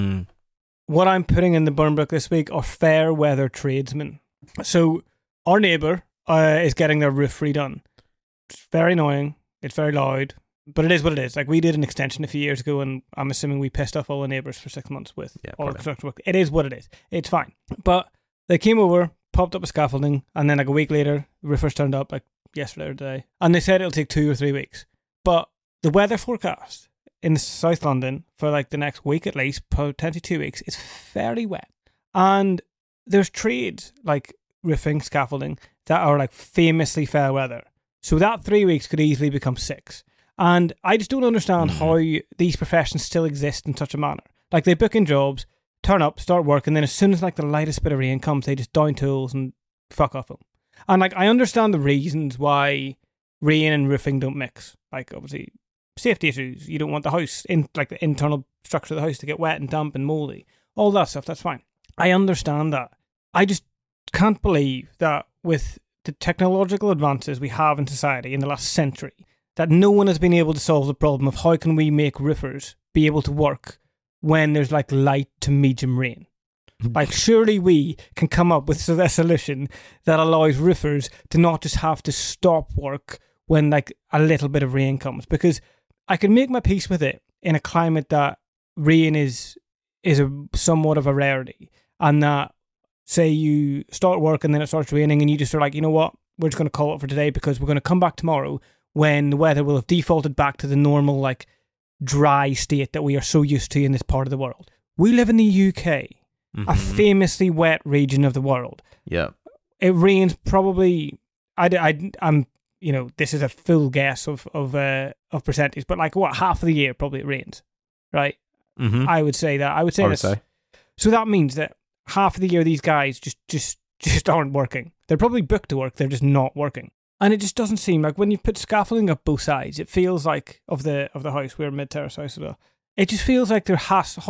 what I'm putting in the burn book this week are fair weather tradesmen. So our neighbour is getting their roof redone. It's very annoying. It's very loud. But it is what it is. Like, we did an extension a few years ago, and I'm assuming we pissed off all the neighbours for 6 months with all the construction work. It is what it is. It's fine. But they came over, popped up a scaffolding, and then like a week later, roofers turned up, like yesterday or today, and they said it'll take 2 or 3 weeks. But the weather forecast in South London for like the next week at least, potentially 2 weeks, is very wet. And there's trades like roofing, scaffolding, that are like famously fair weather. So that 3 weeks could easily become 6. And I just don't understand how these professions still exist in such a manner. Like, they book in jobs, turn up, start work, and then as soon as like the lightest bit of rain comes, they just down tools and fuck off them. And like, I understand the reasons why rain and roofing don't mix. Like, obviously, safety issues. You don't want the house, like the internal structure of the house, to get wet and damp and mouldy. All that stuff, that's fine. I understand that. I just can't believe that with the technological advances we have in society in the last century, that no one has been able to solve the problem of how can we make roofers be able to work when there's like light to medium rain. Like, surely we can come up with a solution that allows roofers to not just have to stop work when like a little bit of rain comes, because I can make my peace with it in a climate that rain is somewhat of a rarity, and that, say, you start work and then it starts raining and you just are like, you know what, we're just going to call it for today because we're going to come back tomorrow when the weather will have defaulted back to the normal, like, dry state that we are so used to in this part of the world. We live in the UK, a famously wet region of the world. Yeah. It rains probably, I'm, you know, this is a full guess of percentage, but like, what, half of the year probably it rains, right? I would say that. I would say. So that means that half of the year these guys just aren't working. They're probably booked to work, they're just not working. And it just doesn't seem like, when you put scaffolding up both sides, it feels like, of the house, we're a mid-terrace house as well, it just feels like how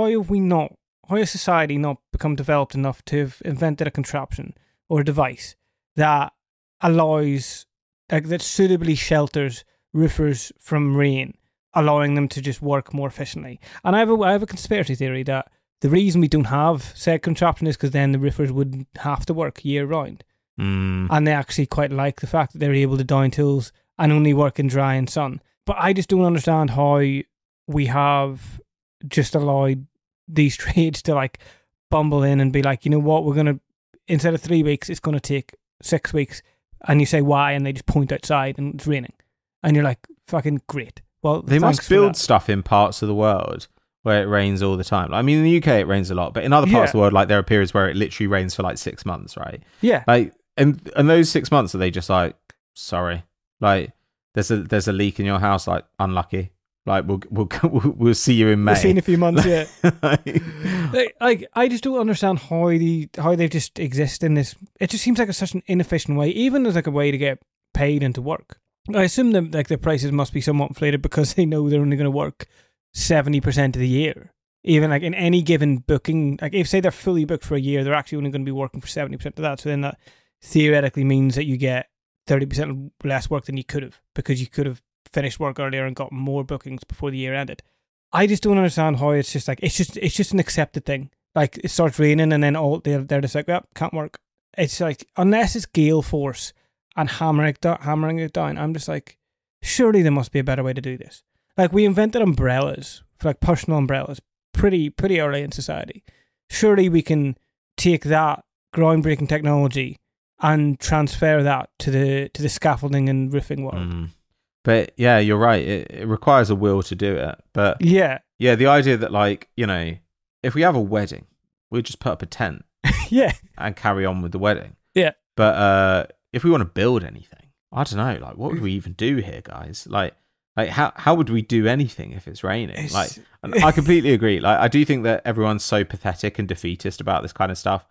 has society not become developed enough to have invented a contraption or a device that allows, like, that suitably shelters roofers from rain, allowing them to just work more efficiently. And I have a conspiracy theory that the reason we don't have said contraption is because then the roofers wouldn't have to work year round. And they actually quite like the fact that they're able to down tools and only work in dry and sun. But I just don't understand how we have just allowed these trades to like bumble in and be like, you know what, we're going to, instead of 3 weeks, it's going to take 6 weeks. And you say why, and they just point outside and it's raining. And you're like, fucking great. Well, they must build stuff in parts of the world where it rains all the time. I mean, in the UK it rains a lot, but in other parts of the world, like, there are periods where it literally rains for like 6 months, right? Yeah. Like, and those 6 months, are they just like, sorry, like, there's a leak in your house, like, unlucky, like, we'll see you in May. We'll see in a few months, yeah. like, I just don't understand how they just exist in this. It just seems like such an inefficient way, even as like a way to get paid and to work. I assume that like the prices must be somewhat inflated because they know they're only going to work 70% of the year. Even like in any given booking, like if say they're fully booked for a year, they're actually only going to be working for 70% of that. So then that theoretically means that you get 30% less work than you could have, because you could have finished work earlier and got more bookings before the year ended. I just don't understand how it's just like, it's just an accepted thing. Like, it starts raining and then they're just like, well, can't work. It's like, unless it's gale force and hammering it down, I'm just like, surely there must be a better way to do this. Like, we invented umbrellas, for like personal umbrellas, pretty early in society. Surely we can take that groundbreaking technology and transfer that to the scaffolding and roofing world. But yeah, you're right. It requires a will to do it. But yeah, the idea that, like, you know, if we have a wedding, we'll just put up a tent, and carry on with the wedding. Yeah. But if we want to build anything, I don't know. Like, what would we even do here, guys? Like how would we do anything if it's raining? And I completely agree. Like, I do think that everyone's so pathetic and defeatist about this kind of stuff.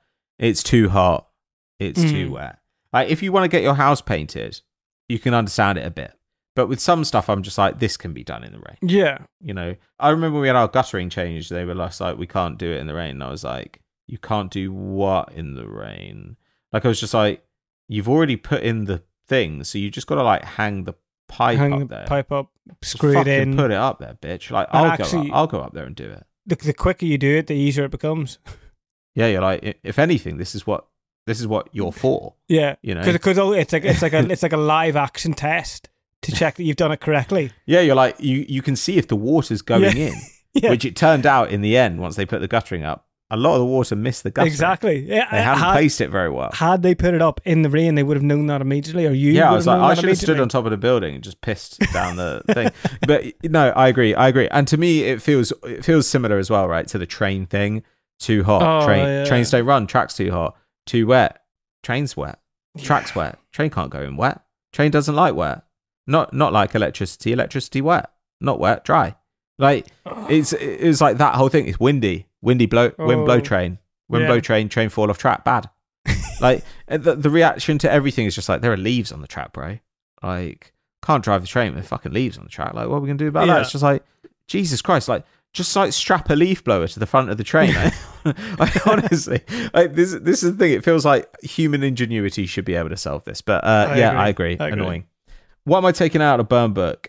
It's too hot. It's too wet. Like, if you want to get your house painted, you can understand it a bit. But with some stuff, I'm just like, this can be done in the rain. Yeah. You know, I remember when we had our guttering changed, they were less like, we can't do it in the rain. And I was like, you can't do what in the rain? Like, I was just like, you've already put in the thing, so you just got to like hang the pipe up there. Pipe up, screw it in. Put it up there, bitch. Like, I'll go up there and do it. The quicker you do it, the easier it becomes. Yeah, you're like, if anything, this is what you're for. Yeah, you know, because it's like a live action test to check that you've done it correctly. Yeah, you're like, you can see if the water's going in, which it turned out in the end once they put the guttering up. A lot of the water missed the guttering. Exactly. Yeah, they hadn't placed it very well. Had they put it up in the rain, they would have known that immediately. Or you? Yeah, I was like, I should have stood on top of the building and just pissed down the thing. But no, I agree. And to me, it feels similar as well, right? To the train thing. Too hot. Trains don't run. Track's too hot. Too wet. Train's wet. Track's wet. Train can't go in wet. Train doesn't like wet. Not like electricity. Electricity wet. Not wet. Dry. Like it's like that whole thing. It's windy. Wind blow train. Blow train fall off track. Bad. Like the reaction to everything is just like, there are leaves on the track, bro. Like, can't drive the train with fucking leaves on the track. Like, what are we gonna do about that? It's just like, Jesus Christ. Like, just like strap a leaf blower to the front of the train. Like, honestly, like this is the thing. It feels like human ingenuity should be able to solve this. But I agree. Annoying. What am I taking out of Bernburg?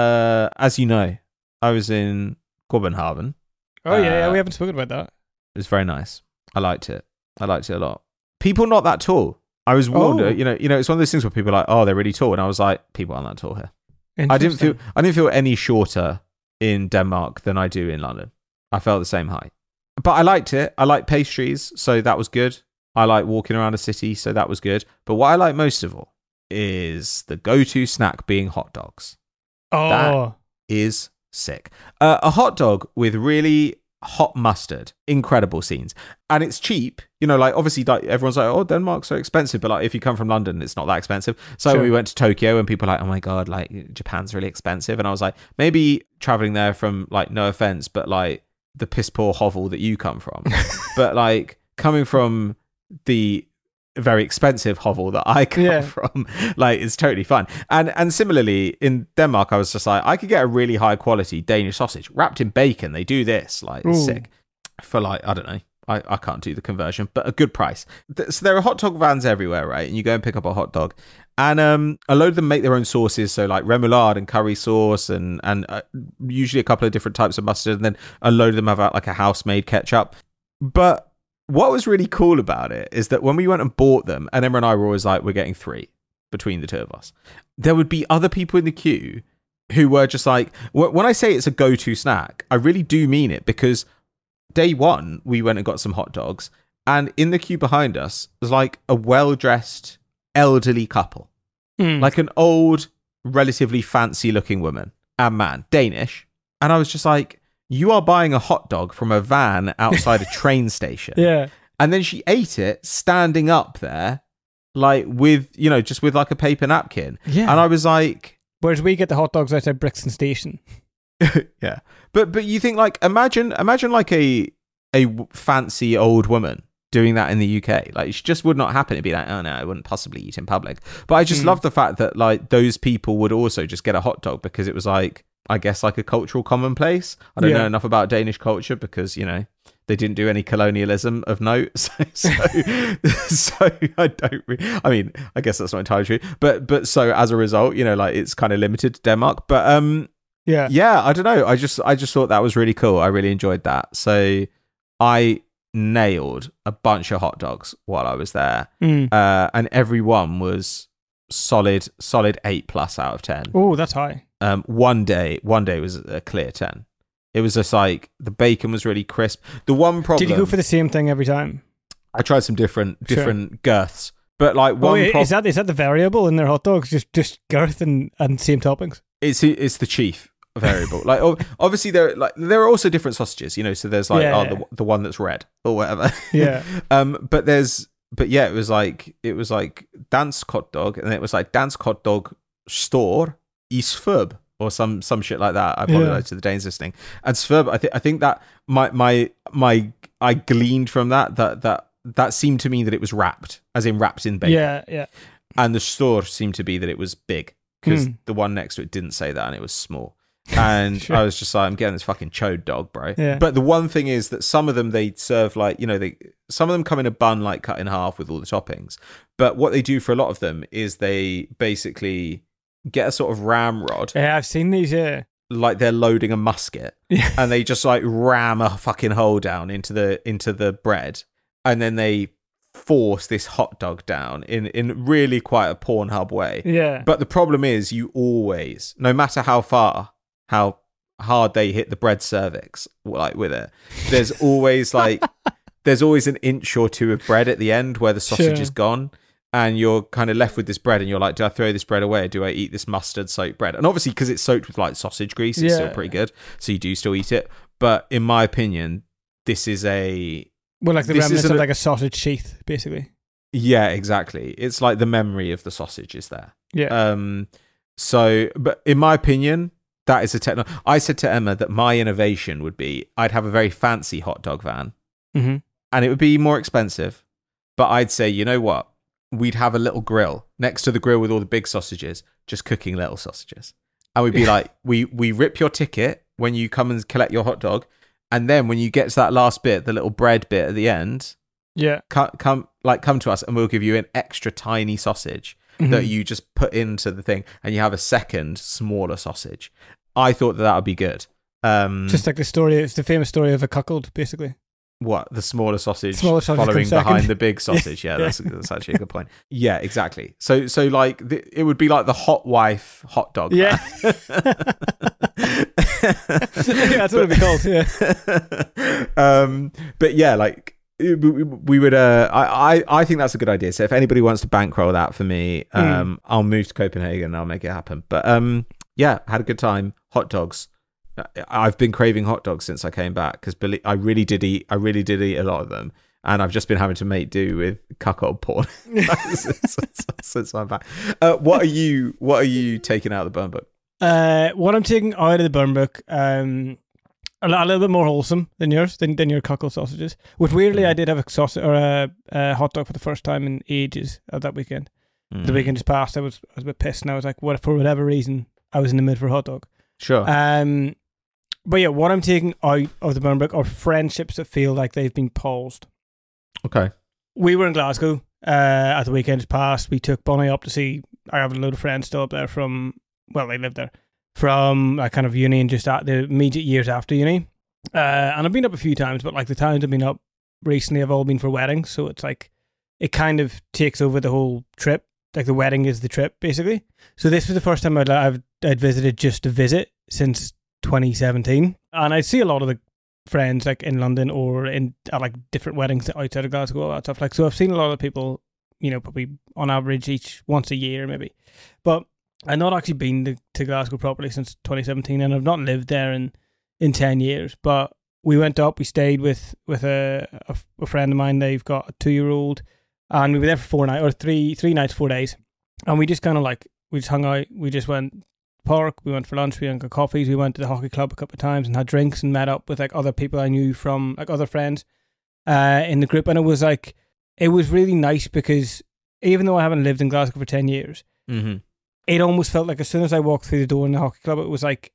As you know, I was in Copenhagen. Oh yeah, we haven't spoken about that. It was very nice. I liked it a lot. People not that tall. I was warned. You know, it's one of those things where people are like, oh, they're really tall, and I was like, people aren't that tall here. I didn't feel any shorter in Denmark than I do in London. I felt the same height, but I liked it. I like pastries, so that was good. I like walking around a city, so that was good. But what I like most of all is the go-to snack being hot dogs. Oh, that is sick. A hot dog with really hot mustard, incredible scenes, and it's cheap. You know, like, obviously, like, everyone's like, oh, Denmark's so expensive, but like, if you come from London, it's not that expensive. So we went to Tokyo, and people are like, oh my god, like, Japan's really expensive, and I was like, maybe traveling there from, like, no offense, but like the piss poor hovel that you come from, but like coming from the very expensive hovel that I come from, like, it's totally fun. And similarly in Denmark, I was just like, I could get a really high quality Danish sausage wrapped in bacon. They do this, like, it's sick, for like, I don't know, I can't do the conversion, but a good price. So there are hot dog vans everywhere, right? And you go and pick up a hot dog, and a load of them make their own sauces, so like remoulade and curry sauce, and usually a couple of different types of mustard, and then a load of them have like a house-made ketchup. But what was really cool about it is that when we went and bought them, and Emma and I were always like, we're getting 3 between the two of us, there would be other people in the queue who were just like, when I say it's a go-to snack, I really do mean it, because day one, we went and got some hot dogs, and in the queue behind us was like a well-dressed elderly couple, like an old, relatively fancy-looking woman and man, Danish, and I was just like, you are buying a hot dog from a van outside a train station. Yeah. And then she ate it standing up there, like, with, you know, just with like a paper napkin. Yeah. And I was like, whereas we get the hot dogs outside Brixton Station. Yeah. But you think, like, imagine like a fancy old woman doing that in the UK. Like, it just would not happen. It'd be like, oh no, I wouldn't possibly eat in public. But I just love the fact that, like, those people would also just get a hot dog, because it was like, I guess, like a cultural commonplace. I don't know enough about Danish culture, because, you know, they didn't do any colonialism of note. So I don't I mean, I guess that's not entirely true. But so as a result, you know, like, it's kind of limited to Denmark. But yeah, I don't know. I just thought that was really cool. I really enjoyed that. So I nailed a bunch of hot dogs while I was there. And every one was solid 8+ out of 10. Oh, that's high. One day was a clear 10. It was just like, the bacon was really crisp. The one problem, did you go for the same thing every time? I tried some different girths, but like is that the variable in their hot dogs? Just girth and same toppings? It's the chief variable. Like, obviously there are also different sausages, you know. So there's like the one that's red or whatever. Yeah. But yeah, it was like dansk hot dog, and it was like dansk hot dog store i Svøb, or some shit like that. I apologize to the Danes listening. And Svøb, I think that I gleaned from that that seemed to me that it was wrapped, as in wrapped in bacon. Yeah. And the store seemed to be that it was big, because the one next to it didn't say that, and it was small. And Sure. I was just like, I'm getting this fucking chode dog, bro. Yeah. But the one thing is that some of them they serve like, some of them come in a bun like cut in half with all the toppings. But what they do for a lot of them is they basically get a sort of ramrod, Yeah, I've seen these, yeah. like they're loading a musket, Yeah. and they just like ram a fucking hole down into the bread, and then they force this hot dog down in really quite a Pornhub way. Yeah. But the problem is, you always, no matter how hard they hit the bread cervix, like with it, there's always an inch or two of bread at the end where the sausage Sure. is gone. And you're kind of left with this bread, and you're like, do I throw this bread away, or do I eat this mustard soaked bread? And obviously, because it's soaked with like sausage grease, it's still pretty good, so you do still eat it. But in my opinion, this is the remnants of like a sausage sheath, basically. Yeah, exactly. It's like the memory of the sausage is there. Yeah. So, but in my opinion, that is a techno. I said to Emma that my innovation would be I'd have a very fancy hot dog van, Mm-hmm. and it would be more expensive. But I'd say, you know what? We'd have a little grill next to the grill with all the big sausages, just cooking little sausages. And we'd be like, we rip your ticket when you come and collect your hot dog. And then when you get to that last bit, the little bread bit at the end, Yeah. come to us, and we'll give you an extra tiny sausage that you just put into the thing, and you have a second smaller sausage. I thought that would be good. Just like it's the famous story of a cuckold, basically. What, the smaller sausage Following following second. behind the big sausage? Yeah, that's actually a good point. Yeah, exactly. So like it would be like the hot wife hot dog. Yeah. Yeah, that's what it'd be called. Yeah. But yeah, like we would. I think that's a good idea. So if anybody wants to bankroll that for me, I'll move to Copenhagen and I'll make it happen. But yeah, had a good time. Hot dogs. I've been craving hot dogs since I came back, because I really did eat a lot of them, and I've just been having to make do with cuckold porn since I'm back. What are you taking out of the burn book? What I'm taking out of the burn book, a little bit more wholesome than yours, than your cuckold sausages. Which weirdly, I did have a sausage or a hot dog for the first time in ages that weekend. The weekend just passed. I was a bit pissed, and I was like, "What?" For whatever reason, I was in the mood for a hot dog. Sure. But yeah, what I'm taking out of the burn book are friendships that feel like they've been paused. Okay. We were in Glasgow at the weekend just passed. We took Bonnie up to see. I have a load of friends still up there they lived there from kind of uni and just at the immediate years after uni. And I've been up a few times, but like the times I've been up recently have all been for weddings. So it's like it kind of takes over the whole trip. Like the wedding is the trip, basically. So this was the first time I'd visited just to visit since 2017, and I see a lot of the friends like in London or at like different weddings outside of Glasgow, all that stuff. Like, so I've seen a lot of people, probably on average once a year maybe, but I've not actually been to Glasgow properly since 2017, and I've not lived there in 10 years. But we went up, we stayed with a friend of mine. They've got a 2-year-old, and we were there for 4 nights or three nights, 4 days, and we just kind of we just hung out. We just went park, we went for lunch, we went got coffees, we went to the hockey club a couple of times and had drinks and met up with like other people I knew from like other friends in the group. And it was really nice, because even though I haven't lived in Glasgow for 10 years, it almost felt like as soon as I walked through the door in the hockey club, it was like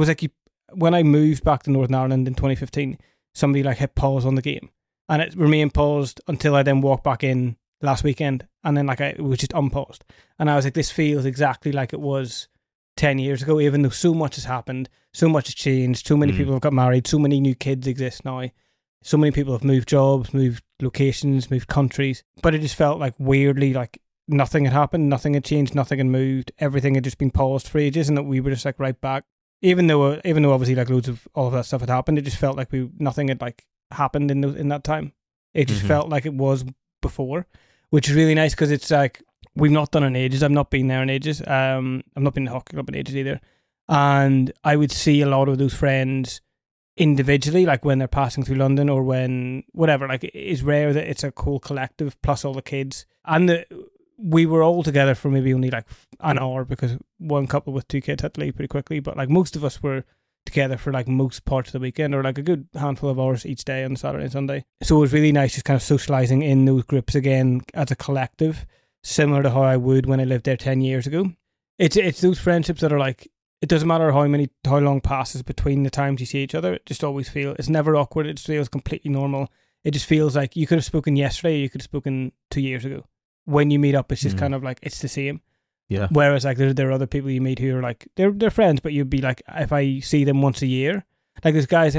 when I moved back to Northern Ireland in 2015, somebody like hit pause on the game, and it remained paused until I then walked back in last weekend, and then it was just unpaused, and I was like, this feels exactly like it was 10 years ago, even though so much has happened, so much has changed, so many people have got married, so many new kids exist now, so many people have moved jobs, moved locations, moved countries, but it just felt like weirdly like nothing had happened, nothing had changed, nothing had moved, everything had just been paused for ages, and that we were just like right back, even though obviously like loads of all of that stuff had happened. It just felt like nothing had like happened in that time. It just felt like it was before, which is really nice, because it's like we've not done it in ages. I've not been there in ages. I've not been in the hockey club in ages either. And I would see a lot of those friends individually, like when they're passing through London or when whatever. Like, it's rare that it's a whole collective plus all the kids. And we were all together for maybe only like an hour, because one couple with 2 kids had to leave pretty quickly. But like most of us were together for like most parts of the weekend, or like a good handful of hours each day on Saturday and Sunday. So it was really nice just kind of socialising in those groups again as a collective, similar to how I would when I lived there 10 years ago. It's those friendships that are like, it doesn't matter how long passes between the times you see each other. It just always feels, it's never awkward. It just feels completely normal. It just feels like you could have spoken yesterday, you could have spoken 2 years ago. When you meet up, it's just kind of like, it's the same. Yeah. Whereas like there are other people you meet who are like, they're friends, but you'd be like, if I see them once a year, like there's guys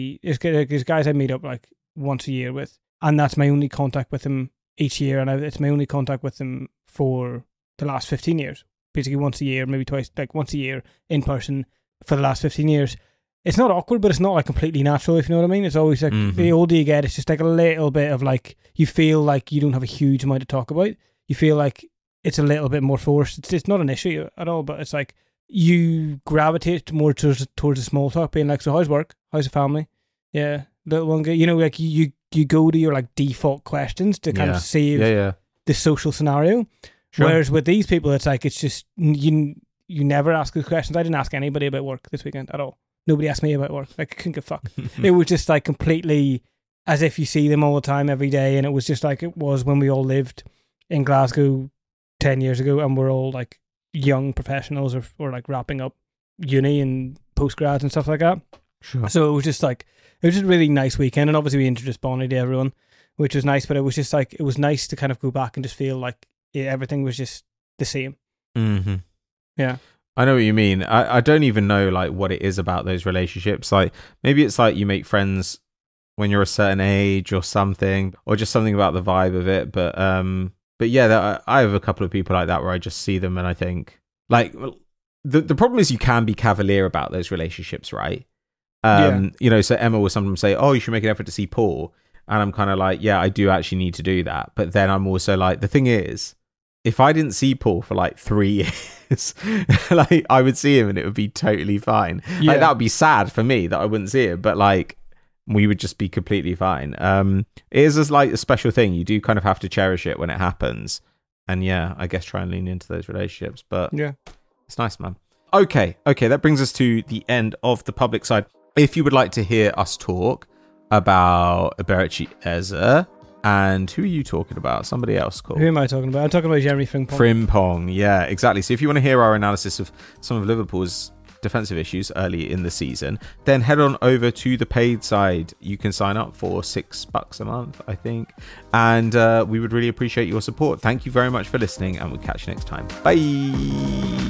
I meet up like once a year with, and that's my only contact with them each year, and it's my only contact with them for the last 15 years. Basically once a year, maybe twice, like once a year in person for the last 15 years. It's not awkward, but it's not like completely natural, if you know what I mean. It's always like, the older you get, it's just like a little bit of like, you feel like you don't have a huge amount to talk about. You feel like it's a little bit more forced. It's not an issue at all, but it's like you gravitate more towards the small talk, being like, so how's work? How's the family? Yeah, little one guy. You know, like you go to your like default questions to kind of save the social scenario. Sure. Whereas with these people, it's like, it's just, you never ask those questions. I didn't ask anybody about work this weekend at all. Nobody asked me about work. Like, I couldn't give a fuck. It was just like completely as if you see them all the time every day. And it was just like it was when we all lived in Glasgow 10 years ago and we're all like young professionals or like wrapping up uni and postgrads and stuff like that. Sure. So it was just a really nice weekend. And obviously we introduced Bonnie to everyone, which was nice. But it was just like, it was nice to kind of go back and just feel like everything was just the same. Mm-hmm. Yeah. I know what you mean. I don't even know like what it is about those relationships. Like maybe it's like you make friends when you're a certain age or something, or just something about the vibe of it. But yeah, I have a couple of people like that where I just see them and I think like the problem is you can be cavalier about those relationships, right? You know, so Emma will sometimes say, "Oh, you should make an effort to see Paul," and I'm kind of like, "Yeah, I do actually need to do that." But then I'm also like, the thing is, if I didn't see Paul for like 3 years, like I would see him and it would be totally fine. Yeah. Like that would be sad for me that I wouldn't see him, but like we would just be completely fine. It is just like a special thing. You do kind of have to cherish it when it happens. And yeah, I guess try and lean into those relationships. But yeah, it's nice, man. Okay, that brings us to the end of the public side. If you would like to hear us talk about Eberechi Eze, and who are you talking about? Somebody else called. Who am I talking about? I'm talking about Jeremy Frimpong. Frimpong, yeah, exactly. So if you want to hear our analysis of some of Liverpool's defensive issues early in the season, then head on over to the paid side. You can sign up for $6 a month, I think. And we would really appreciate your support. Thank you very much for listening, and we'll catch you next time. Bye.